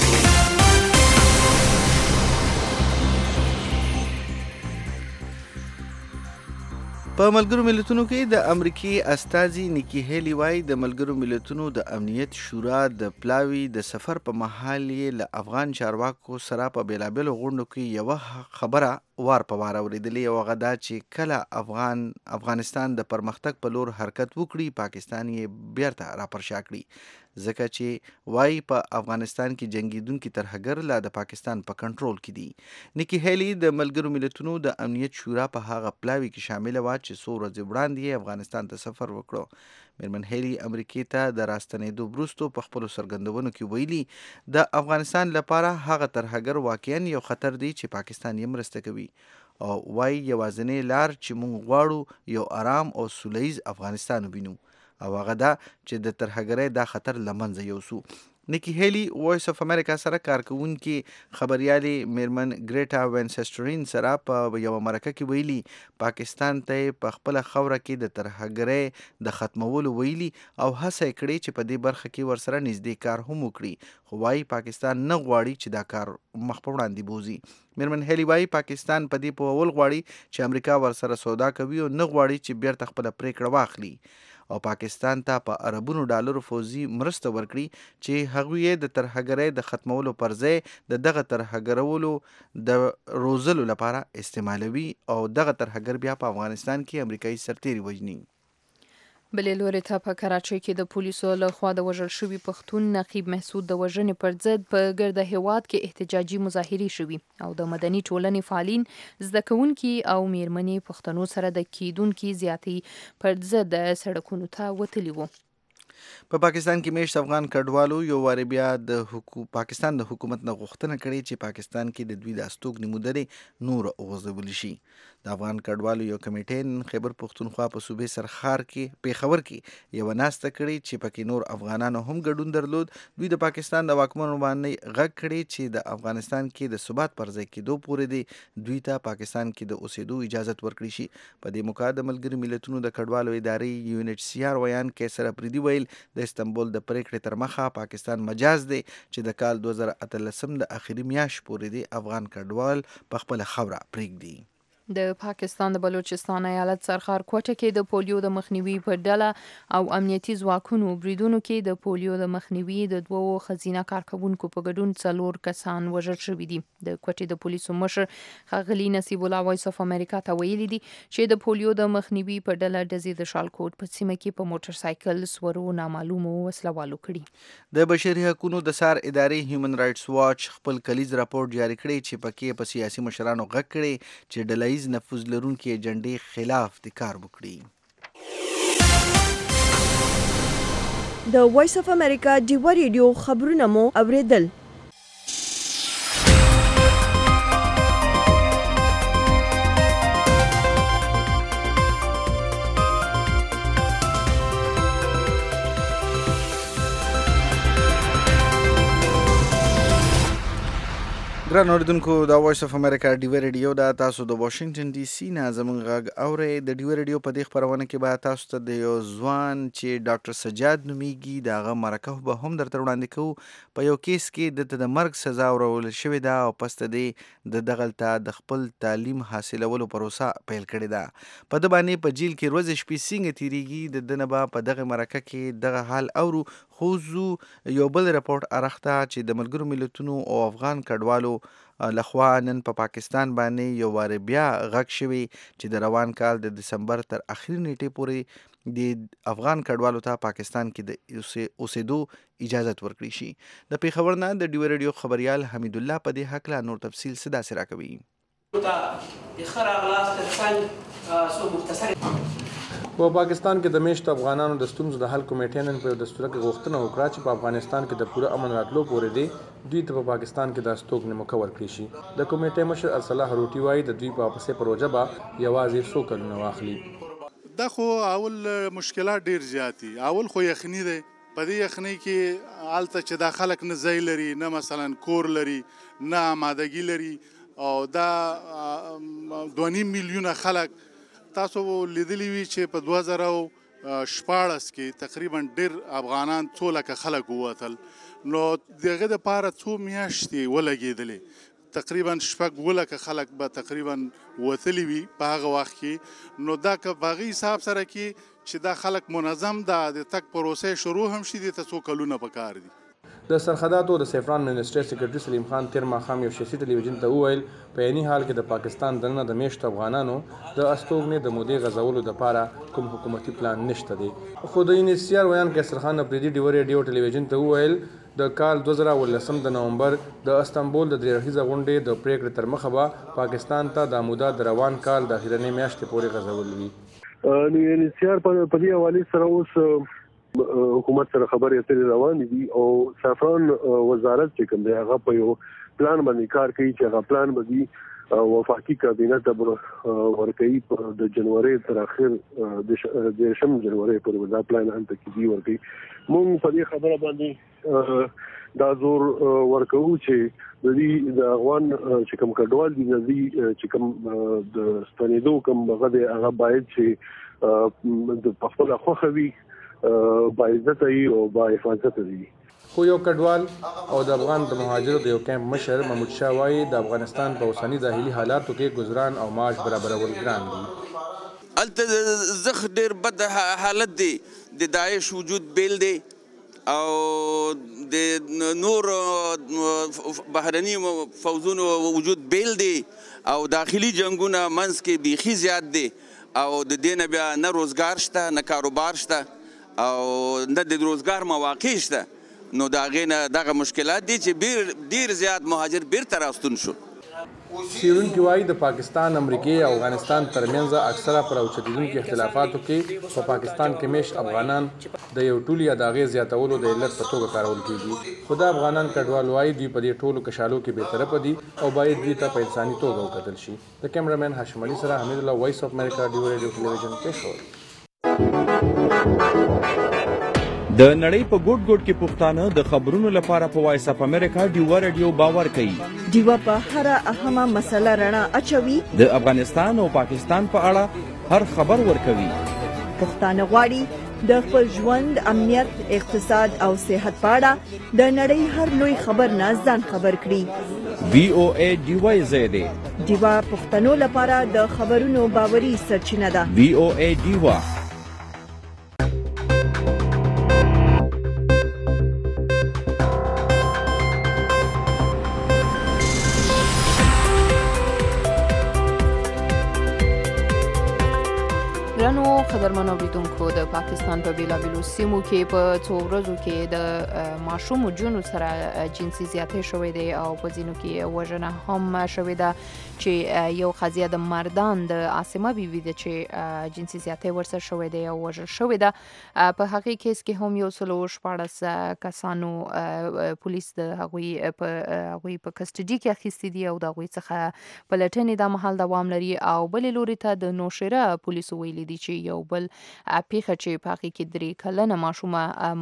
په ملګرو ملتونو کې د امریکای استازي نیکی هیلی وای د ملګرو ملتونو د امنیت شورا د پلاوی د سفر په مهال یې له افغان چارواکو سره په بیلابیلو غونډو کې یوه خبره وار په وار اورېدلې او هغه دا چې کله افغان افغانستان د پرمختګ په لور حرکت وکړي پاکستان یې بیرته راپرشا کړي، ځکه چې وای په افغانستان کې جنگیدونکي ترهګر لا د پاکستان په کنټرول کې دي. نیکی هیلی د ملګرو ملتونو د امنیت شورا په هغه پلاوی کې شامل و چې څو ورځې وړاندې افغانستان ته سفر وکړو. میرمن هیلی امریکای ته د راستنېدو وروسته په خپلو څرګندونو کې ویلي د افغانستان لپاره هغه ترهګر واقعا یو خطر دی چې پاکستان یې مرسته کوي او وای یوازینۍ لار چې موږ غواړو یو آرام او سولیز افغانستان وینو او هغه دا چې د ترهګرۍ دا خطر له منځه یوسو. نیکی هیلی وایس اف امریکا سره کارکوونکي خبريالې میرمن ګریټا وینسټرین سره په یو مرکه کې ویلي پاکستان ته په خپل خوره کې د ترهګرۍ د ختمولو ویلي او هڅه کړې چې په دې برخه کې ورسره نږدې کار هم وکړي، خو وايي پاکستان نه غواړي چې دا کار مخ په وړاندې بوزي. میرمن هیلی وايي پاکستان په دې پوهول غواړي چې امریکا ورسره سودا کوي او نه غواړي چې بیرته خپل پریکړه واخلي او پاکستان ته په اربونو ډالرو فوزي مرسته ورکړي چې هغوی د ترهګرۍ د ختمولو پر ځای د دغه ترهګرولو د روزلو لپاره استعمالوي او دغه ترهګر بیا په افغانستان کې امریکایي سرتیري وژني. بلې لوري ته په کراچۍ کې د پولیسو له خوا د وژل شوي پښتون نقیب محسود د وژنې پر ضد په ګرده هیواد کې احتجاجي مظاهرې شوي او د مدني ټولنې فعالین زده کوونکي او میرمنې پښتنو سره د کیدونکي زیاتې پر ضد سړکونو ته وتلي وو. په پا پاکستان کې میشت افغان کډوالو یو واری بیا د حکو... پاکستان د حکومت نه غوښتنه کړې چې پاکستان کې د دوی د استوګنې مودې نور وغځول شي. د افغان کډوالو یو کمیټې نن خیبر پښتونخوا په صوبې سرخار کې پیښور کې یو ناسته کړې چې پکې نور افغانانو هم ګډون درلود. دوی د پاکستان د واکمنو باندې غږ کړی چې د افغانستان کې د ثبات پر ځای کېدو پورې دی دوی ته پاکستان کې د اوسېدو اجازه ورکړي شي. په دې موقع د ملګرو ملتونو د کډوالو ادارې یو ان ایچ سی آر ویان کیسر افریدی ویل د استنبول د پریکړې تر مخه پاکستان مجاز دی چې د کال دوه زره اتلسم د اخري میاشت پورې دی افغان کډوال په خپل خوره پرېږدي. د پاکستان د بلوچستان ایالت سرخار کوټه کې د پولیو د مخنیوي په ډله او امنیتي ځواکونو بریدونو کې د پولیو د مخنیوي د دوو خزینه کارکونکو په ګډون څلور کسان وژل شوي دي. د کوټې د پولیسو مشر ښاغلي نصیب الله وایس اف امریکا ته ویلي دي چې د پولیو د مخنیوي په ډله ډزې د شالکوټ په سیمه کې په موټر سایکل سورو نامعلومو وسلوالو کړي. د بشري حقوقو د سار ادارې هیومن رائټس واچ خپل کلیز راپور جاری کړی چې پکې په سیاسي مشرانو غږ کړي چې ډلهییز نفوذ لرونکي ایجنډې خلاف د کار وکړي. د وایس اف امریکا ډیوا ریډیو خبرونه مو اوریدل. ګران اوریدونکو دا وایس اف امریکا ډیوا ریډیو دا تاسو د واشنگټن ډي سي نه زموږ غږ اورئ. د ډیوا ریډیو په دې خپرونه کې به تاسو ته د یو ځوان چې ډاکټر سجاد نومیږي د هغه مرکه به هم درته وړاندې کوو. په یو کیس کې دته د مرګ سزا ورول شوې ده او پس د د دغلته د خپل تعلیم حاصلولو پروسه پیل کړې ده. په د باندې په جیل کې ورځې شپې څنګه تیریږي د دنه به په دغه مرکه کې دغه حال اورو. خو زو یو بل رپورټ اړخته چې د ملګرو ملتونو او افغان کډوالو لخوا نن په پا پاکستان باندې یو وار بیا غږ شوی چې د روان کال د دسمبر تر اخري نیټې پورې د افغان کډوالو ته پاکستان کې د اوسېدو اجازت ورکړي شي. د پیښور نه د ډیوا ریډیو خبريال حمید الله په دې حق لا نور تفصیل صدا سره کوي. په پاکستان کې د میشت افغانانو د ستونزو د حل کمیټې نن په دستور کې غوښتنه وکړه چې په افغانستان کې د پوره امن راتلو پورې دی دوی ته په پاکستان کې د استوګنې موقع ورکړي شي. د کمیټې مشر ارسلا هروټي وایي د دوی په واپسې پروژه به یوازې څو کلونه واخلي. دا خو اول مشکلات ډیر زیات دي. اول خو یخني دی. په دې یخنۍ کې هلته چې دا خلک نه ځای لري، نه مثلا کور لري، نه آمادګي لري او دا دوه نیم میلیونه خلک تاسو لیدلی وي چې په دوه زره شپاړس کې تقریبا ډیر افغانان څو لکه خلک ووتل. نو دغه دپاره څو میاشتې ولګېدلې، تقریبا شپږ اووه لکه خلک به تقریبا وتلي وي په هغه وخت کې. نو دا که په هغې حساب سره کې چې دا خلک منظم دا د تګ پروسې شروع هم شي دې ته څو کلونه پکار دي. د سرحداتو د سیفران منسټر سیکرټري سلیم خان تیر ماښام یو سیاسي ټلویزیون ته وویل په عیني حال کې د پاکستان دننه د میشتو افغانانو د استوګنې د مودې غځولو دپاره کوم حکومتي پلان نشته دی. خو د ان ایچ سی آر ویان کیسر خان اپریدي ډیوا ریډیو ټلویزیون ته وویل د کال دوه زره اوولسم د نومبر د استنبول د درې اړخیزه غونډې د پریکړې تر مخه به پاکستان ته دا موده د روان کال د اخرنۍ میاشتې پورې غځول وي. نو ان ایچ سی آر په دې حوالې سره اوس حکومت سره خبرې اترې روانې دي او سافران وزارت چې کوم دی هغه په یو پلان باندې کار کوي چې هغه پلان به وفاقي کابینه ته ورکوي په د جنوري تر اخر د دېرشم جنوري پورې دا پلان هلته کې دی ورکوي. موږ په دې خبره باندې دا زور ورکوو چې د دې د افغان چې کوم کډوال دي د دې چې کوم د ستنېدو کوم هغه دی هغه باید چې د خپله خوښه وي، با عزت ای او با حفاظت دی. خو یو کډوال او د افغان د مهاجرو د یو کیمپ مشر محمود شاه وایي د افغانستان په اوسني داخلي حالاتو کې گزاران او معاش برابرول ګران دي. هلته زخ ډېر بد حالت دی، د داعش وجود بیل دی او د نور بهرني فوزونو وجود بیل دی او داخلي جنگونه منځ کې بیخي زیات دی او د دې نه بیا نه روزګار شته، نه کاروبار شته او نه د روزګار مواقع شته. نو د هغې نه دغه مشکلات دي چې ډېر زیات مهاجر بیرته راستون شو. څېړونکي وایي د پاکستان، امریکې او افغانستان ترمنځ اکثره پر اوچتېدونکو اختلافاتو کې په پاکستان کې میشت افغانان د یو ټولي یا د هغې زیاتولو د علت په توګه کارول کېږي. خو دا افغانان کډوال وایي دوی په دې ټولو کشالو کې بېطرفه دي او باید دوی ته په انساني توګه وکتل شي. د کیمرامین هاشم علي سره حمید الله، وایس اف امریکا ډیوا ریډیو ټلویزیون، پېښور. د نړۍ په ګوټ ګوټ کې پښتانه د خبرونو لپاره په وایس اف امریکا ډیوا ریډیو باور کوي. ډیوا په هر اهمه مسله رڼا اچوي. د افغانستان او پاکستان په اړه هر خبر ورکوي. پښتانه غواړي د خپل ژوند، امنیت، اقتصاد او صحت په اړه د نړۍ هر لوی خبر نه ځان خبر کړي. وی او ای ډي واي زد ډیوا پښتنو لپاره د خبرونو باوري سرچینه ده. وی او ای ډیوا. ګرانو قدرمنو اوریدونکو، د پاکستان په بیلابیلو سیمو کې په څو ورځو کې د ماشوم جنو سره جنسي زیاتې شوې دي او په ځینو کې وژنه هم شوې ده، چې یو قضیه د مردان د عاصمه بیبي ده چې جنسي زیاتې ورسره شوې دي او وژل شوې ده. په هغې کیس کې هم یو سلو شپاړس کسانو پولیس د هغوی په هغوی په کسټډي کې اخیستي دي او د هغوی څخه پلټنې دا مهال دوام لري. او بلې لوري ته د نوشیره پولیسو ویلي دي چې یو بل پیښه چې په هغې کې درې کلنه ماشومه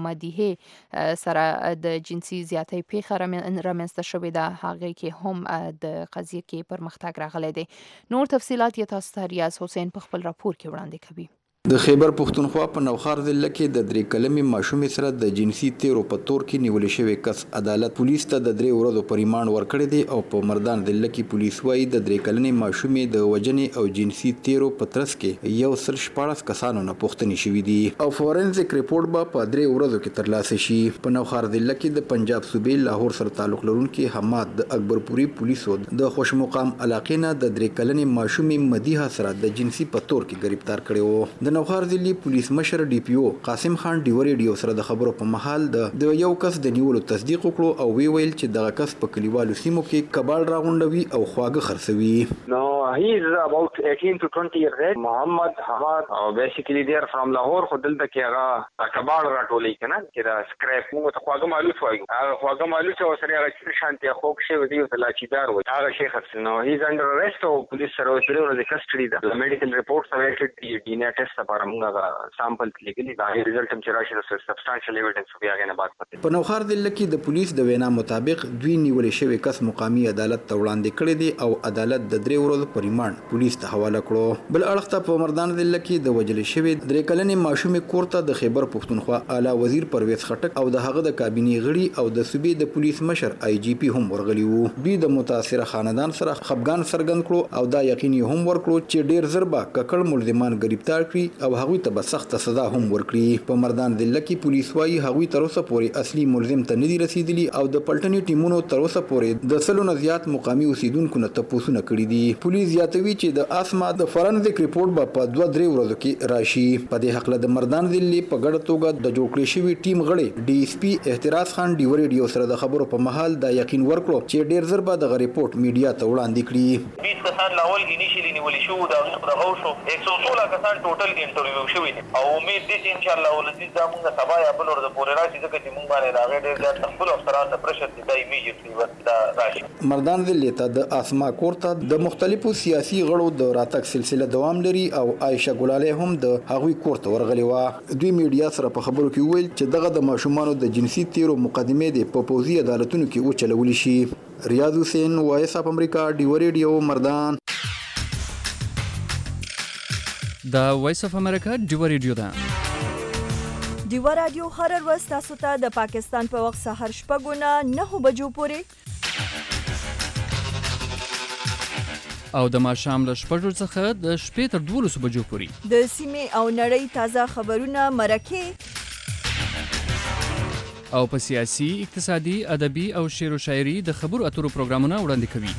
مدیحې سره د جنسي زیاتۍ پیښه رامنځته شوې ده، هغې کې هم د قضیې کې پرمختګ راغلی دی. نور تفصیلات یې تاسو ته ریاض حسین په خپل راپور کې وړاندې کوي. د خیبر پښتونخوا په نوخار ضلع کې د درې کلمې ماشومې سره د جنسي تیرو په تور کې نیولې شوی کس عدالت پولیس ته د درې ورځو په ریمانډ ورکړی دی. او په مردان ضلع کې پولیس وايي د درې کلنې ماشومې د وژنې او جنسي تیرو په ترڅ کې یو سل شپاړس کسانو نه پوښتنې شوې دي او فورنزیک ریپورت به په درې ورځو کې ترلاسه شي. په نوخار ضلع کې د پنجاب صوبې لاهور سره تعلق لرونکي حماد د اکبرپوري پولیسو د خوشمقام علاقې نه د درې کلنې ماشومې مدیحه سره د جنسي په تور کې گرفتار کړی و. د نوخار ضلعي پولیس مشر ډي پی او قاسم خان ډیو ریډیو سره د خبرو په محل د یو کس د نیولو تصدیق وکړو او وی ویل چې دغه کس په کلیوالو سیمو کې کباړ راغونډوي او خواږه خرڅوي. No, he is about eighteen to twenty years old. Muhammad Hamad او basically they are from Lahore. خو دلته کې هغه کباړ راټولې کنه چې دا سکریپ موږ ته خواږه مالوچ وایو. هغه خواږه مالوچ او سره هغه شانتي خوک شي ودی او تلاچیدار وایي. هغه شیخ خرڅنو he is under arrest او پولیس سره ورسره د کسټډي ده. میډیکل ریپورټ اویټډ دی ډي ان اے ټیسټ لپاره موږ سامپل لګلي دا ریزلټ هم چې راشي د سبستانشل ایویډنس بیا غنه بعد پته. په نوخار ضلع کې د پولیس د وینا مطابق دوی نیولې شوی کس مقامی عدالت ته وړاندې کړی دی او عدالت د درې ورځو په ریمانډ پولیس ته حواله کړو. بل اړخ ته په مردان ضلع کې د وجل شوی درې کلنې ماشومې کور ته د خیبر پښتونخوا اعلی وزیر پرویز خټک او د هغه د کابینې غړي او د صوبې د پولیس مشر آی جی پی هم ورغلي وو. دوی د متاثره خاندان سره خفګان څرګند کړو او دا یقیني هم ورکړو چې ډیر زر به ککړ ملزمان گرفتار کړي او هغوی ته به سخت سزا هم ورکړي. په مردان ضلع کې پولیس وايي هغوی تر اوسه پورې اصلي ملزم ته نه دي رسیدلي او د پلټنې ټیمونو تر اوسه پورې د سلو نه زیات مقامي اوسیدونکو نه تپوسونه کړي دي. پولیس زیاتوي چې د اسما د فورنزیک ریپورت به په دوه درې ورځو کې راشي. په دې حق له د مردان ضلع په ګډه توګه د جوړ کړی شوی ټیم غړي ډي اس پی احتراز خان ډیو ریډیو سره د خبرو په محل دا یقین ورکړو چې ډیر زر به د ریپورت میډیا ته وړاندې کړي. بیس کسان لاول انیشلی نیول شو دا د غوښو یک سو سولہ کسان ټوټل انټرویو شوی دي او امید دي چې ان شاء الله ولدي دا موږ سبا یا بل ورځ پورې راشي ځکه چې موږ باندې راغې ډېر زیات خپل افسران ته پرشر دي دا ایمیډیټلی ورته راشي. مردان ضلع ته د اسما کور ته د مختلفو سیاسي غړو د راتګ سلسله دوام لري او عائشه ګلاله هم د هغوی کور ته ورغلي و. دوی میډیا سره په خبرو کې ویل چې دغه د ماشومانو د جنسي تیرو مقدمې د په پوځي عدالتونو کې وچلول شي. ریاض حسین وایس اف امریکا ډیو ریډیو مردان. دا وایس اف امریکا ډیو ریډیو ده. ډیو رادیو هر ورځ تاسو ته د پاکستان په وخت سهار شپږ نه نهه بجو پورې او د ماښام له شپږو څخه د شپې تر دولسو بجو پورې د سیمې او نړۍ تازه خبرونه مرکې او په سیاسي، اقتصادي، ادبي او شعر و شاعري د خبرو اترو پروګرامونه وړاندې کوي.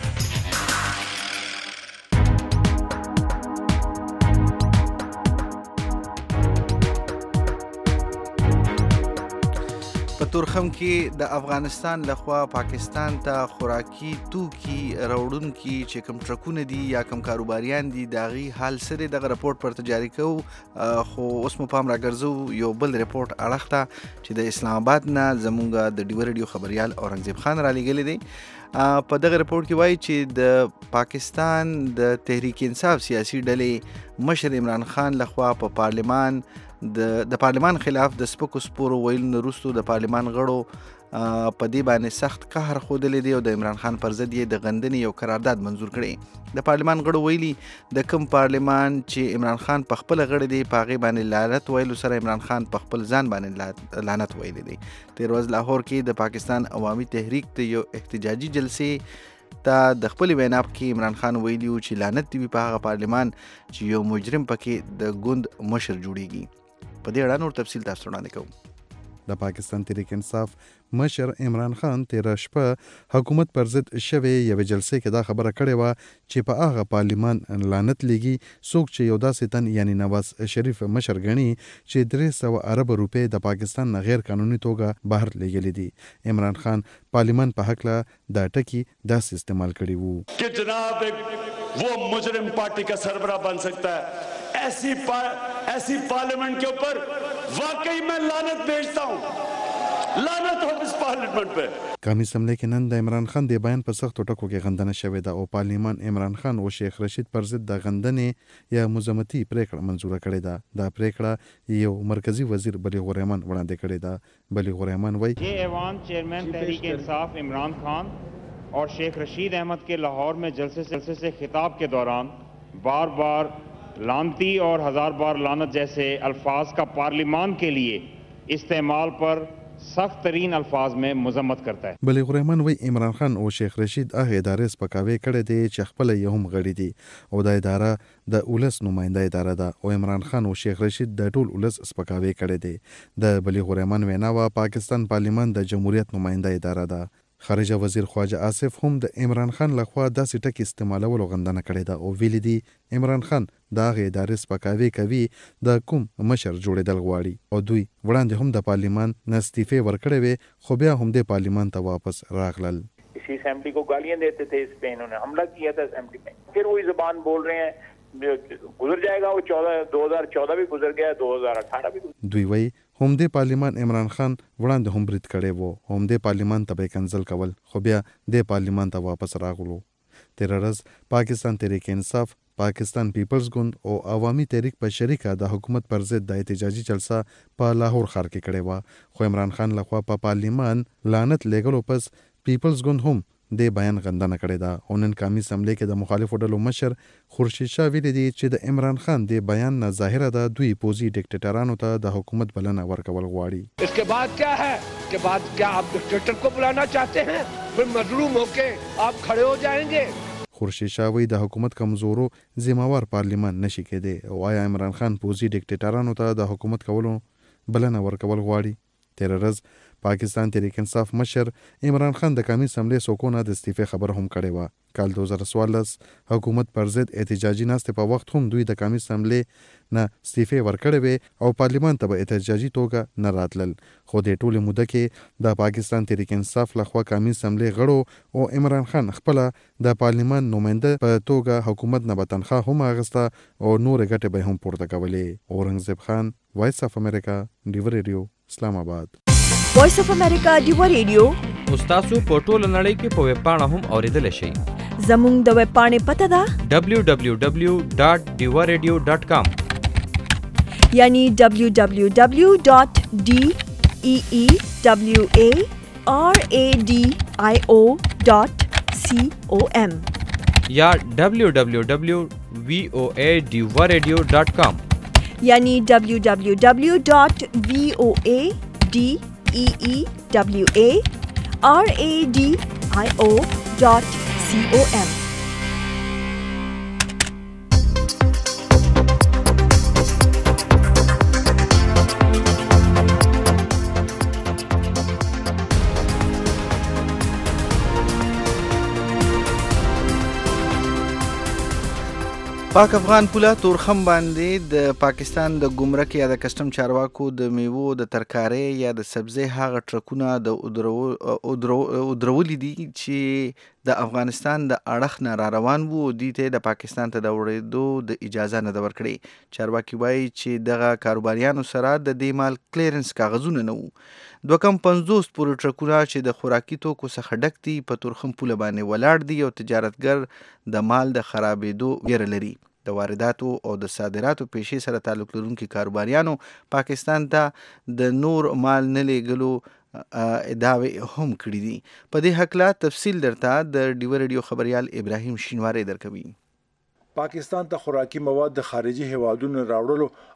په تورخم کې د افغانستان لخوا پاکستان ته خوراکي توکي راوړونکي چې کوم ټرکونه دي یا کوم کاروباریان دي د هغې حال سره دغه رپورټ پرته جاري کوو. خو اوس مو پام راګرځو یو بل رپورټ اړخ ته چې د اسلام آباد نه زمونږ د ډیو ریډیو خبریال اورنګزیب خان را لېږلی دی. په دغه رپورټ کې وایي چې د پاکستان د تحریک انصاف سیاسي ډلې مشر عمران خان لخوا په پارلمان د د پارلمان خلاف د سپکو سپورو ویلو نه وروستو د پارلمان غړو په دې باندې سخت قهر ښودلی دی او د عمران خان پر ضد یې د غندنې یو قرارداد منظور کړی. د پارلمان غړو ویلي د کوم پارلمان چې عمران خان په خپله غړی دی په هغې باندې لعنت ویلو سره عمران خان په خپل ځان باندې لعنت ویلی دی. تېر ورځ لاهور کې د پاکستان عوامي تحریک د یو احتجاجي جلسې ته د خپل وینا کې عمران خان ویلي و چې لعنت دی په هغه پارلمان چې یو مجرم پکې د ګوند مشر جوړیږي. په دې اړه نور تفصیل تاسو وړاندې کوم. د پاکستان تحریک انصاف مشر عمران خان تیره شپه حکومت پر ضد شوې یوې جلسې کې دا خبره کړې وه چې په هغه پارلیمان لعنت لیږي څوک چې یو داسې تن یعنی نواز شریف مشر ګڼي چې درې سوه ارب روپۍ د پاکستان نه غیر قانوني توګه بهر لیږلي دي. عمران خان پارلیمان په هکله دا ټکي داسې استعمال کړي وو कि जनाब एक वो मुजरिम पार्टी का सरबराह बन सकता है. ऐसी पा, ऐसी पार्लियामेंट के ऊपर वाकई मैं लानत भेजता हूँ. लानत हो इस पार्लियामेंट पे. قومي اسمبلی کې نن د عمران خان د بیان په سختو ټکو کې غندنه شوې ده او پارلیمان عمران خان او شیخ رشید پر ضد د غندنې یا مزمتي پریکړه منظوره کړې ده. دا پریکړه یو مرکزی وزیر بلیغ الرحمن وړاندې کړې ده. بلیغ الرحمن وایي یہ ایوان چیئرمین تحریک انصاف عمران خان اور شیخ رشید احمد کے لاہور میں جلسے جلسے سے خطاب کے دوران بار بار لانتی اور ہزار بار لانت جیسے الفاظ کا پارلیمان کے لیے استعمال پر سخت ترین الفاظ میں مذمت کرتا ہے. بلیغ الرحمن وی عمران خان او شیخ رشید هغه ادارې سپکاوی کړی دی چې خپل یې هم غړي دي او دا اداره د اولس نماینده اداره ده او عمران خان او شیخ رشید د ټول اولس سپکاوی کړی دی. د بلیغ الرحمن وینا وا پاکستان پارلیمان د جمهوریت نماینده اداره ده. خارجه وزیر خواجه آصف هم د عمران خان لخوا داسې ټکي استعمالولو غندنه کړې ده او ویلي دي عمران خان د هغې ادارې سپکاوی کوي د کوم مشر جوړېدل غواړي او دوی وړاندې هم د پارلیمان نه استعفې ورکړې وې خو بیا هم د پارلیمان ته واپس راغلل. اسی اسمبلی کو گالیاں دیتے تھے اس پہ انہوں نے حملہ کیا تھا اسمبلی میں. پھر وہی زبان بول رہے ہیں گزر جائے گا وہ چودہ دو ہزار چودہ بھی گزر گیا دو ہزار اٹھارہ بھی. دوی وایي هم د پارلیمان عمران خان وړاندې هم برید کړی وو هم د پارلیمان ته به کنسل کول خو بیا د پارلیمان ته واپس راغلو. تیره ورځ پاکستان تحریک انصاف پاکستان پیپلز ګوند او عوامي تحریک په شریکه د حکومت پر ضد د احتجاجي جلسه په لاهور ښار کې کړې وه خو عمران خان لخوا په پارلیمان لعنت لیږلو پس پیپلز ګوند هم د بیان غندنه کړې ده او نن قومي اسمبلی کې د مخالفو ډلو مشر خورشید شاه ویلي دي چې د عمران خان د بیان نه ظاهره ده دوی پوځي ډیکټیټرانو ته د حکومت بلنه ورکول غواړي. اس کے بعد کیا ہے کہ بعد کیا آپ ڈکٹیٹر کو بلانا چاہتے ہیں پھر مظلوم ہو کے آپ کھڑے ہو جائیں گے. خورشید شاه وایي د حکومت کمزورو ذمہوار پارلیمان نشي کېدی او آیا عمران خان پوځي ډیکټیټرانو ته د حکومت کولو بلنه ورکول غواړي. تیره ورځ پاکستان تحریک انصاف مشر عمران خان د قومي اسمبلی څوکو نه د استعفې خبر هم کړې وه. کال دو هزار څوارلس حکومت پر ضد احتجاجي ناستې په وخت هم دوی د قومي اسمبلی نه استعفې ورکړې وې او پارلیمان ته به احتجاجي توګه نه راتلل خو د ټولې موده کې د پاکستان تحریک انصاف لخوا قومي اسمبلی غړو او عمران خان خپله د پارلیمان نماینده په توګه حکومت نه به تنخواه هم اخیسته او نورې ګټې به هم پورته کولې. اورنګزیب خان وایس اف امریکا ډیو ریډیو اسلام آباد. وایس اف امریکا ډیو ریډیو تاسو په ټوله نړۍ کې په ویب پاڼه هم اوریدلی شئ. زموږ د ویب پاڼې پته ده دبلیو دبلیو دبلیو ډاټ ډیوا ریډیو ډاټ کام یعنی دبلیو دبلیو دبلیو ډاټ ډي ای ای دبلیو ای آر ای ډي آی او ډاټ سی او ایم یا دبلیو دبلیو دبلیو وی او ای ډیوا ریډیو ډاټ کام یعنی دبلیو دبلیو دبلیو ډاټ وی او ای ډي ای ای دبلیو ای آر ای ډي آی او ډاټ سی او ایم. پاک افغان پوله تورخم باندې د پاکستان د ګمرک یا د کسټم چارواکو د میوو د ترکارۍ یا د سبزی هغه ټرکونه د ودرولي دي چې د افغانستان د اړخ نه را روان وو دي ته د پاکستان ته د وړېدو د اجازه نه ده ورکړې. چارواکي وایي چې دغه کاروباریانو سره د دې مال کلیرنس کاغذونه نه وو. دوه کم پنځوس پورې ټرکونه چې د خوراکي توکو څخه ډک دي په تورخم پوله باندې ولاړ دي او تجارتګر د مال د خرابېدو ویره لري. د وارداتو او د صادراتو پیشې سره تعلق لرونکي کاروباریانو پاکستان ته د نور مال نه لیږلو ادعاوې هم کړي دي. په دې هکله تفصیل درته د ډیو ریډیو خبریال ابراهیم شینواری درکوي. پاکستان ته خوراکي مواد د خارجي هیوادونو راوړلو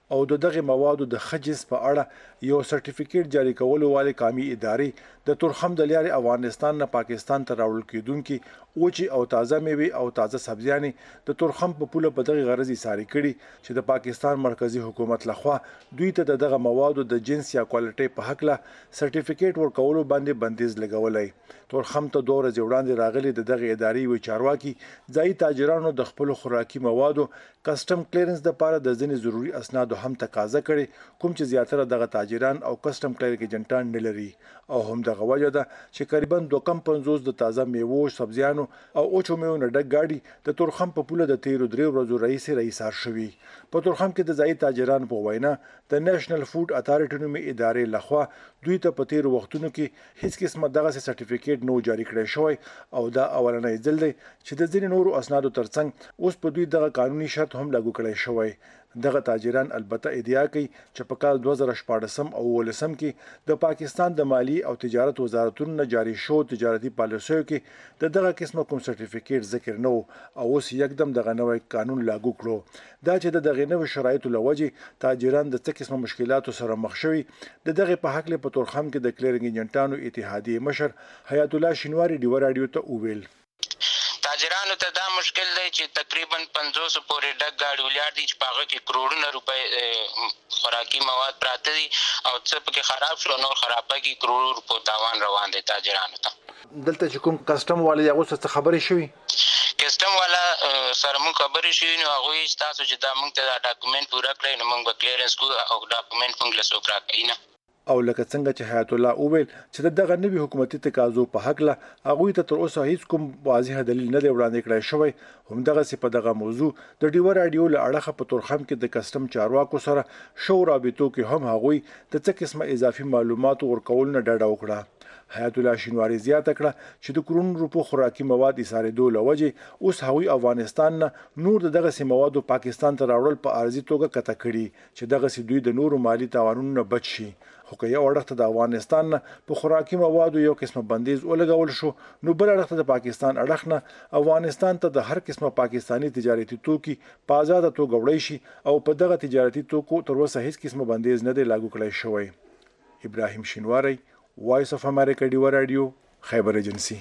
او د دغه موادو د خجز په اړه یو سرټیفیکیټ جاری کولو والي قومي ادارې د تورخم د لارې افغانستان نه پاکستان ته راوړل کیدونکي اوچي او تازه میوه او تازه سبزیانې د تورخم په پوله په دغه غرض ساري کړي چې د پاکستان مرکزی حکومت لخوا دوی ته دغه موادو د جنس یا کوالټي په حق له سرټیفیکیټ ورکولو باندې بندیز لګولای. تورخم ته دوه ورځې وړاندې راغلي د دغه ادارې وی چارواکي ځای تاجرانو د خپل خوراکي موادو کسٹم کلیرنس د لپاره د ځینې ضروري اسنادو هم تقاضا کړي کوم چې زیاتره دغه تاجران او کسٹم کلیر ایجنټان نه لري او هم دغه وجه ده چې تقریبا دوه کم پنځوس د تازه میوو سبزیانو او اوچو میوو نه ډک گاډي د تورخم په پوله د تیرو درې ورځو رئیس رئیسار شوی. په تورخم کې د ځای تاجران په وینا د نېشنل فود اتارټي نومي ادارې لخوا دوی ته په تیرو وختونو کې هیڅ قسمه دغه سرټیفیکیټ نو جاری کړی شوی او دا اولنۍ ځل دی چې د ځینې نورو اسنادو ترڅنګ اوس په دوی دغه قانوني شرط هم لاګو کړی شوی. دغه تاجران البته ادعا کوي چې په کال دوه زره شپاړسم او ولسم کې د پاکستان د مالی او تجارت وزارتونو نه جاری شو تجارتي پالیسیو کې د دغه قسمه کوم سرټیفیکیټ ذکر نه او اوس یکدم دغه نوې قانون لاګو کړو. دا چې د دغه نوې شرایطو لوجه تاجران د څه قسمه مشکلاتو سره مخ شوي د دغه په حق له په تورخم کې د کلیرینګ ایجنټانو اتحادیه مشر حیات الله شینواری ډیو رادیو ته وویل. تاجرانو ته دا مشکل دی چې تقریبا پنځوس پورې ډک گاډي ولاړ دي چې په هغه کې کروڑونه روپۍ خوراکي مواد پراته دي او څه پکې خراب شو نور خرابېږي کروڑو روپو تاوان روان دی تاجرانو ته. دلته چې کوم کسٹم والي هغه څه خبرې شوي کسٹم والا سره مونږ خبرې شوي نو هغوی ستاسو چې دا مونږ ته دا ډاکومنټ پوره کړئ نو مونږ به کلیرنس کوو او ډاکومنټ مونږ له څوک راکوي نه. او لکه څنګه چې حیات الله وویل چې دغه نوي حکومتي تقاضو په حق له هغوی ته تر اوسه هیڅ کوم واضح دلیل نه دی وړاندې کړی شوی. هم دغه سی په دغه موضوع د ډیو رادیو له اړخه په تورخم کې د کسٹم چارواکو سره شو رابطو کې هم هغوی د څه قسمه اضافي معلومات ورکول نه ډډه وکړه. حیات الله شینواری زیاته کړه چې د کروڑ روپو خوراکي مواد ایثارېدو له وجې اوس هغوی افغانستان نه نور د دغه موادو پاکستان ته راوړل په عارضي توګه قطع کړي چې دغه دوی د نورو مالی تاوانونو نه بچ شي. خو که یو اړخ د افغانستان نه په خوراکي موادو یو قسمه بندیز ولګول شو نو بل اړخ د پاکستان اړخ نه افغانستان ته د هر قسمه پاکستانی تجارتي توکي په آزاده توګه وړي شي او په دغه تجارتي توکو تر اوسه هیڅ قسمه بندیز نه دی لاګو کړی شوی. ابراهیم شینواری وایس اف امریکا ډیو رادیو خیبر ایجنسی.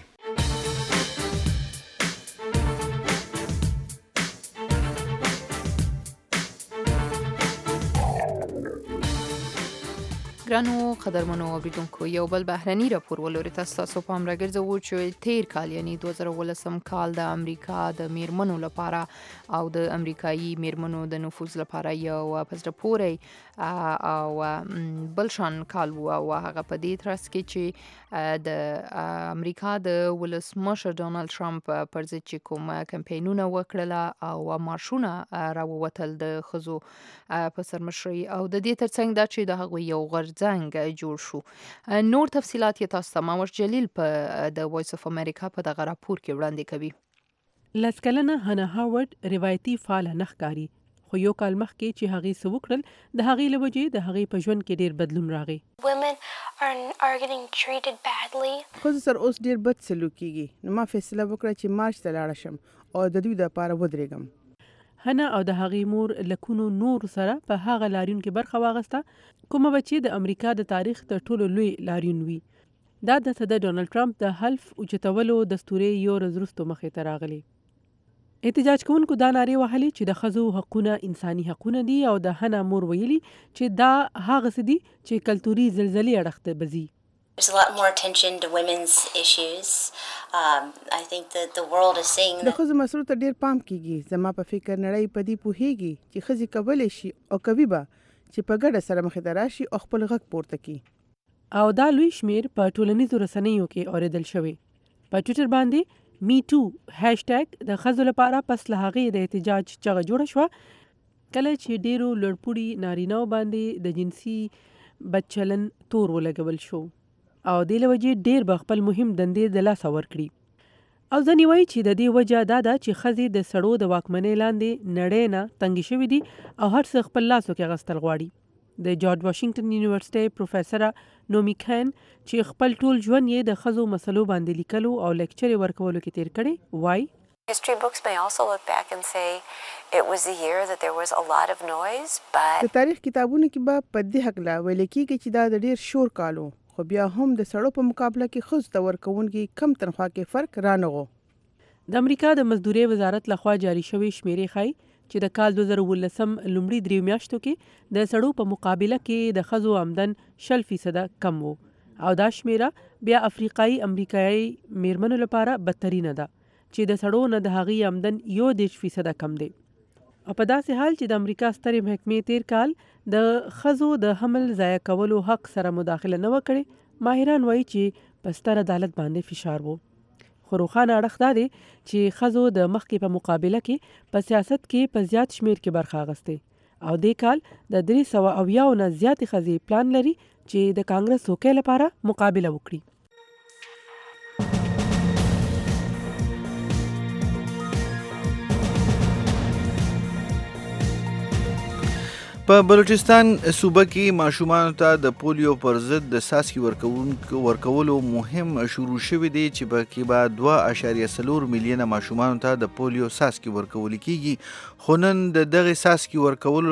ګرانو قدرمنو اوریدونکو یو بل بهرني راپور ولوري تاسو پام راګرځو چې تیر کال یعنی دوه زره ولسم کال د امریکا د میرمنو لپاره او د امریکایي میرمنو د نفوذ لپاره یو پزره پوري او بل شان کال وو او هغه په دې ترڅ کې چې د امریکا د ولسمشر ډونالد ټرمپ پر ضد چې کوم کمپاینونه وکړل او مارشونه راووتل د خزو په سرمشري او د دې ترڅنګ دا چې د هغه یو غرض څنګه جوړ شو. نور تفصيلات یې تاسو ته ماور جلیل په د وایس اف امریکا په دغه راپور کې وړاندې کوي. لسکلنه هانا هاورد روایتي فعال نخکاری خو یو کال مخکې چې هغې څه وکړل د هغې له وجې د هغې په ژوند کې ډېر بدلون راغی. Women are are getting treated badly. ښځو سره اوس ډېر بد سلوک کیږي نو ما فیصله وکړه چې مارچ ته لاړه شم او د دوی دپاره ودرېږم. هنا او د هغې مور لکونو نور سره په هغه لاریون کې برخه واغسته کومه بچی د امریکا د تاریخ تر ټولو لوی لاریون وی. دا د صدر ډونالد ټرمپ د حلف اوچتولو دستوري یو ورځ وروسته مخې ته راغلی. احتجاج کوونکو دا نارې وهلې چې د ښځو حقونه انساني حقونه دي او د هنا مور ویلي چې دا هغه څه دي چې کلتوري زلزلې اړخ ته بځي. There's a lot more attention to women's issues. Um, I think that the world is seeing د ښځو مسلو ته ډېر پام کیږي. زما په فکر نړۍ په دې پوهیږي چې ښځې کولی شي او کوي به چې په ګډه سره مخې ته راشي او خپل غږ پورته کړي. او دا لوی شمیر په ټولنیزو رسنیو کې اوریدل شوی. په ټویټر باندې می ټو هاشټیګ د ښځو لپاره پس له هغې د احتجاج چغه جوړه شوه کله چې ډیرو لړپوړي نارینهو باندې د جنسي بدچلن تور ولګول شو او دې له وجې ډېر به خپل مهم دندې د لاسه ورکړي. او ځینې وایي چې د دې وجه دا ده چې ښځې د سړو د واکمنۍ لاندې نړۍ نه تنګې شوي دي او هر څه خپل لاسو کې اخیستل غواړي. د جارج واشنګټن یونیورسټۍ پروفیسره نومی کین چې خپل ټول ژوند یې د ښځو مسلو باندې لیکلو او لیکچرې ورکولو کې تیر کړی وایي History books may also look back and say it was the year that there was a lot of noise, but د تاریخ کتابونو کې به په دې حقله ویل کېږي چې دا د ډیر شور کالو خو بیا هم د سړو په مقابله کې ښځو ته ورکوونکي کم تنخوا کې فرق رانغو. د امریکا د مزدوري وزارت لخوا جاری شوی شمیرې ښیي چې د کال دوه زره اوولسم لومړي دریو میاشتو کې د سړو په مقابله کې د ښځو آمدن شل فیصده کم وو او دا شمیره بیا افریقایي امریکایي میرمنو لپاره بدترینه ده چې د سړو نه د هغې آمدن یو دېرش فیصده کم دی. او په داسې حال چې د امریکا سترې محکمې تیر کال د ښځو د حمل ضایع کولو حق سره مداخله نه وه کړې، ماهران وایي چې په ستر عدالت باندې فشار و. خو روښانه اړخ دا دی چې ښځو د مخکې په مقابله کې په سیاست کې په زیات شمیر کې برخه اخیستې او دې کال د درې سوه اویاو نه زیاتې ښځې پلان لري چې د کانګرس څوکۍ لپاره مقابله وکړي. په بلوچستان صوبه کې ماشومانو ته د پولیو پر ضد د څاڅکي ورکولو مهم شروع شوی دی چې پکې به دوه اعشاریه څلور میلیونه ماشومانو ته د پولیو څاڅکي ورکول کیږي. خو نن د دغې څاڅکي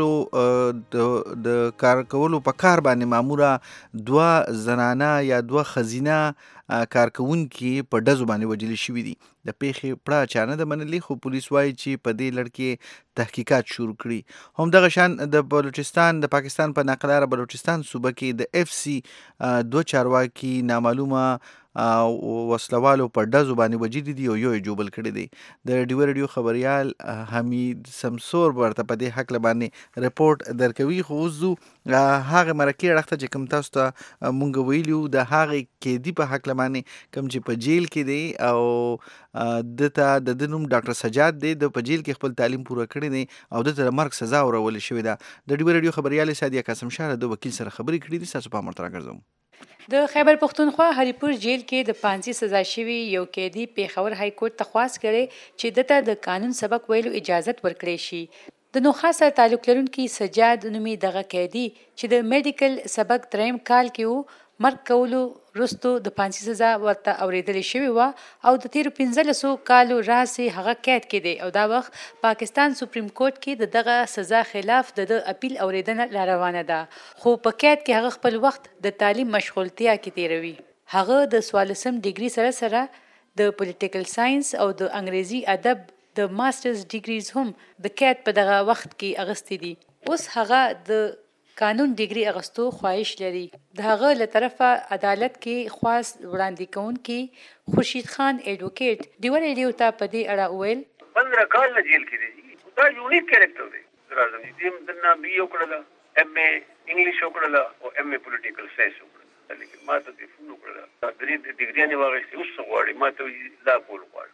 ورکولو د کار کولو په کار باندې ماموره دوه زنانه یا دوه ښځینه کارکوونکي په ډزو باندې وژل شوي دي. د پیښې پړه چا نه ده منلې، خو پولیس وایي چې په دې لړ کې تحقیقات شروع کړي. همدغه شان د بلوچستان د پاکستان په ناقلاره بلوچستان صوبه کې د اف سی دوه چارواکي نامعلومه وسلوالو په ډزو باندې وژلي دي او یو یې جوبل کړی دی. د ډیوه رادیو خبریال حمید سمسور ورته په دې هکله باندې رپورټ درکوي. خو اوس ځو هغه مرکې اړخ ته چې کوم تاسو ته مونږ ویلي وو د هغې قیدي په هکله باندې کوم چې په جیل کې دی او دته د ده نوم ډاکټر سجاد دی، د په جیل کې خپل تعلیم پوره کړی دی او دته د مرګ سزا ورولې شوې ده. د ډیوه رادیو خبریال سادیه قاسم شاه د وکیل سره خبرې کړې دي، تاسو پام ورته راګرځوم. د خیبر پښتونخوا هریپور جیل کې د پانزي سزا شوي یو قیدي پیښور های کورټ ته خواست کړی چې دته د قانون سبق ویلو اجازت ورکړی شي. د نوخا سره تعلق لرونکي سجاد نومي دغه قیدي چې د میډیکل سبق دریم کال کې وو، مرګ کولو وروستو د پانزي سزا ورته اورېدلې شوې وه او د تیرو پنځلسو کالو راهیسې هغه قید کې دی او دا وخت پاکستان سپریم کورټ کې د دغه سزا خلاف د د اپیل اورېدنه لا روانه ده. خو په قید کې هغه خپل وخت د تعلیم مشغولتیا کې تیروي. هغه د څوارلسم ډیګري سره سره د پولیټیکل ساينس او د انګریزي ادب د ماسترز ډیګریز هم د قید په دغه وخت کې اغستې دي. اوس هغه د قانون ډیګري اغستو خواهش لري. د هغه له طرفه عدالت کې خواست وړاندې کوونکي خورشید خان ایډوکیټ ډیوه رادیو ته په دې اړه وویل پندرہ کال نه جیل کې دی. دا یونیک کیریکټر دی. راځم چې دنا بي وکړه، ایم اے انګلیش وکړه او ایم اے پولیټیکل ساينس وکړه، لیکن ما ته دې فون وکړه. دا درې ډیګري نه واغې اوس غواړي ما ته لا کول غواړي.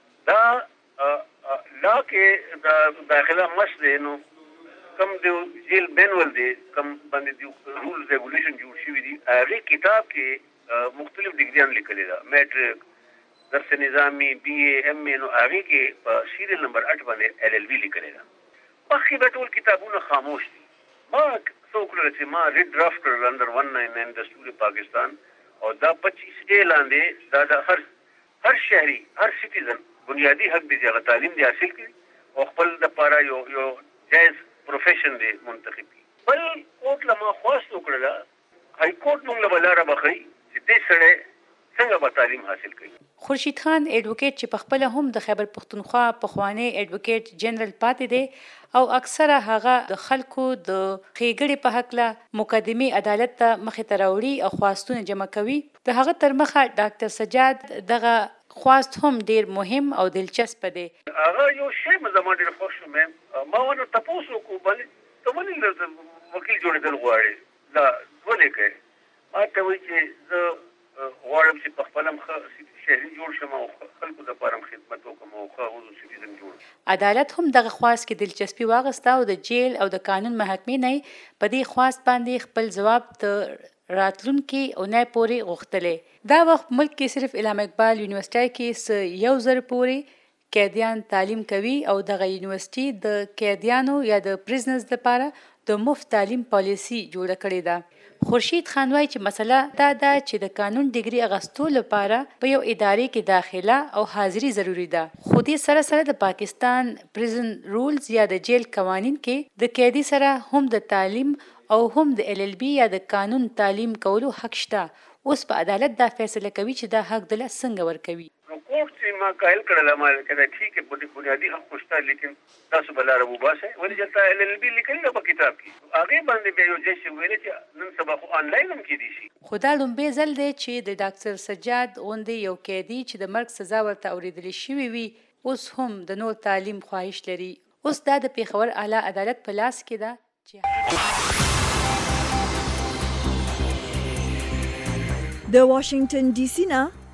دا لا کې دا داخله مسله نو کم د جیل بینول دی، کم باندې د رولز ریګولیشن جوړ شوي دي. هغې کتاب کې مختلف ډیګریان لیکلي ده، میټرک، درس نظامي، بي اے، ایم اے. نو هغې کې په سیریل نمبر اټ باندې ایل ایل بي لیکلي ده. مخکې به ټول کتابونه خاموش دي. ما څه وکړل چې ما ریډ ډرافټ کړل انډر ون ناین ناین دستور پاکستان او دا پچیس اے لاندې دا د هر هر شهري هر سټیزن بنیادي حق دی چې هغه تعلیم دی حاصل کړي او خپل دپاره یو یو جایز پروفیشن دی منتخب کړي. بل کوټ له ما خواست وکړله های کورټ موږ له به لاره بښي چې دې سړی څنګه به تعلیم حاصل کوي. خورشید خان ایډوکیټ چې پخپله هم د خیبر پښتونخوا پخوانی ایډوکیټ جنرال پاتې دی او اکثره هغه د خلکو د ښېګړې په هکله مقدمې عدالت ته مخې ته راوړي او خواستونه جمع کوي. د هغه تر مخه ډاکټر سجاد دغه خواست هم ډیر مهم او دلچسپ دی. هغه یو شی مې زما ډېر خوښ شو. مې ما ورنه تپوس وکړو باندې ته ولې وکیل جوړېدل غواړې؟ دا ولې کوې؟ ما ته وایي چې زه غواړم چې په خپله هم ښه شهري جوړ شم او خلکو دپاره هم خدمت وکړم او ښه عضو سټیزن جوړ شم. عدالت هم دغه خواست کې دلچسپي واغسته او د جیل او د قانون محکمې نه په دې خواست باندې خپل ځواب د راتلونکي اونۍ پورې غوښتلې. دا وخت ملک کې صرف علامه اقبال یونیورسيټي کې س یو زر پورې قیدیان تعلیم کوي او دغه یونیورسيټي د قیدیانو یا د پریزنرز لپاره د مفت تعلیم پالیسی جوړه کړې ده. خورشید خان وايي چې مسله دا ده چې د قانون ډیګري اغستو لپاره په یو ادارې کې داخله او حاضری ضروری ده. خو دې سره سره د پاکستان پریزن رولز یا د جیل قوانین کې د قیدی سره هم د تعلیم او هم د ایل ایل بی یا د قانون تعلیم کولو حق شته. اوس په عدالت دا فیصله کوي چې دا حق دله څنګه ورکوي. کوټ چې ما قائل کړل ما کړه ٹھیک ہے بنیادی حق خوشتا لیکن تاسو بل عربو باسه ولې چې ایل ایل بی لیکل په کتاب کې هغه باندې به یو ځای ویل چې نن سبا خو آنلاین هم کېدی شي. خدا لومبه ځل دی چې د ډاکټر سجاد غوندې یو قیدی چې د مرګ سزا ورته اوریدل شوی وي اوس هم د نور تعلیم خواهش لري. اوس دا د پیښور اعلی عدالت په لاس کې ده چې د واشنگټن ډي سي نه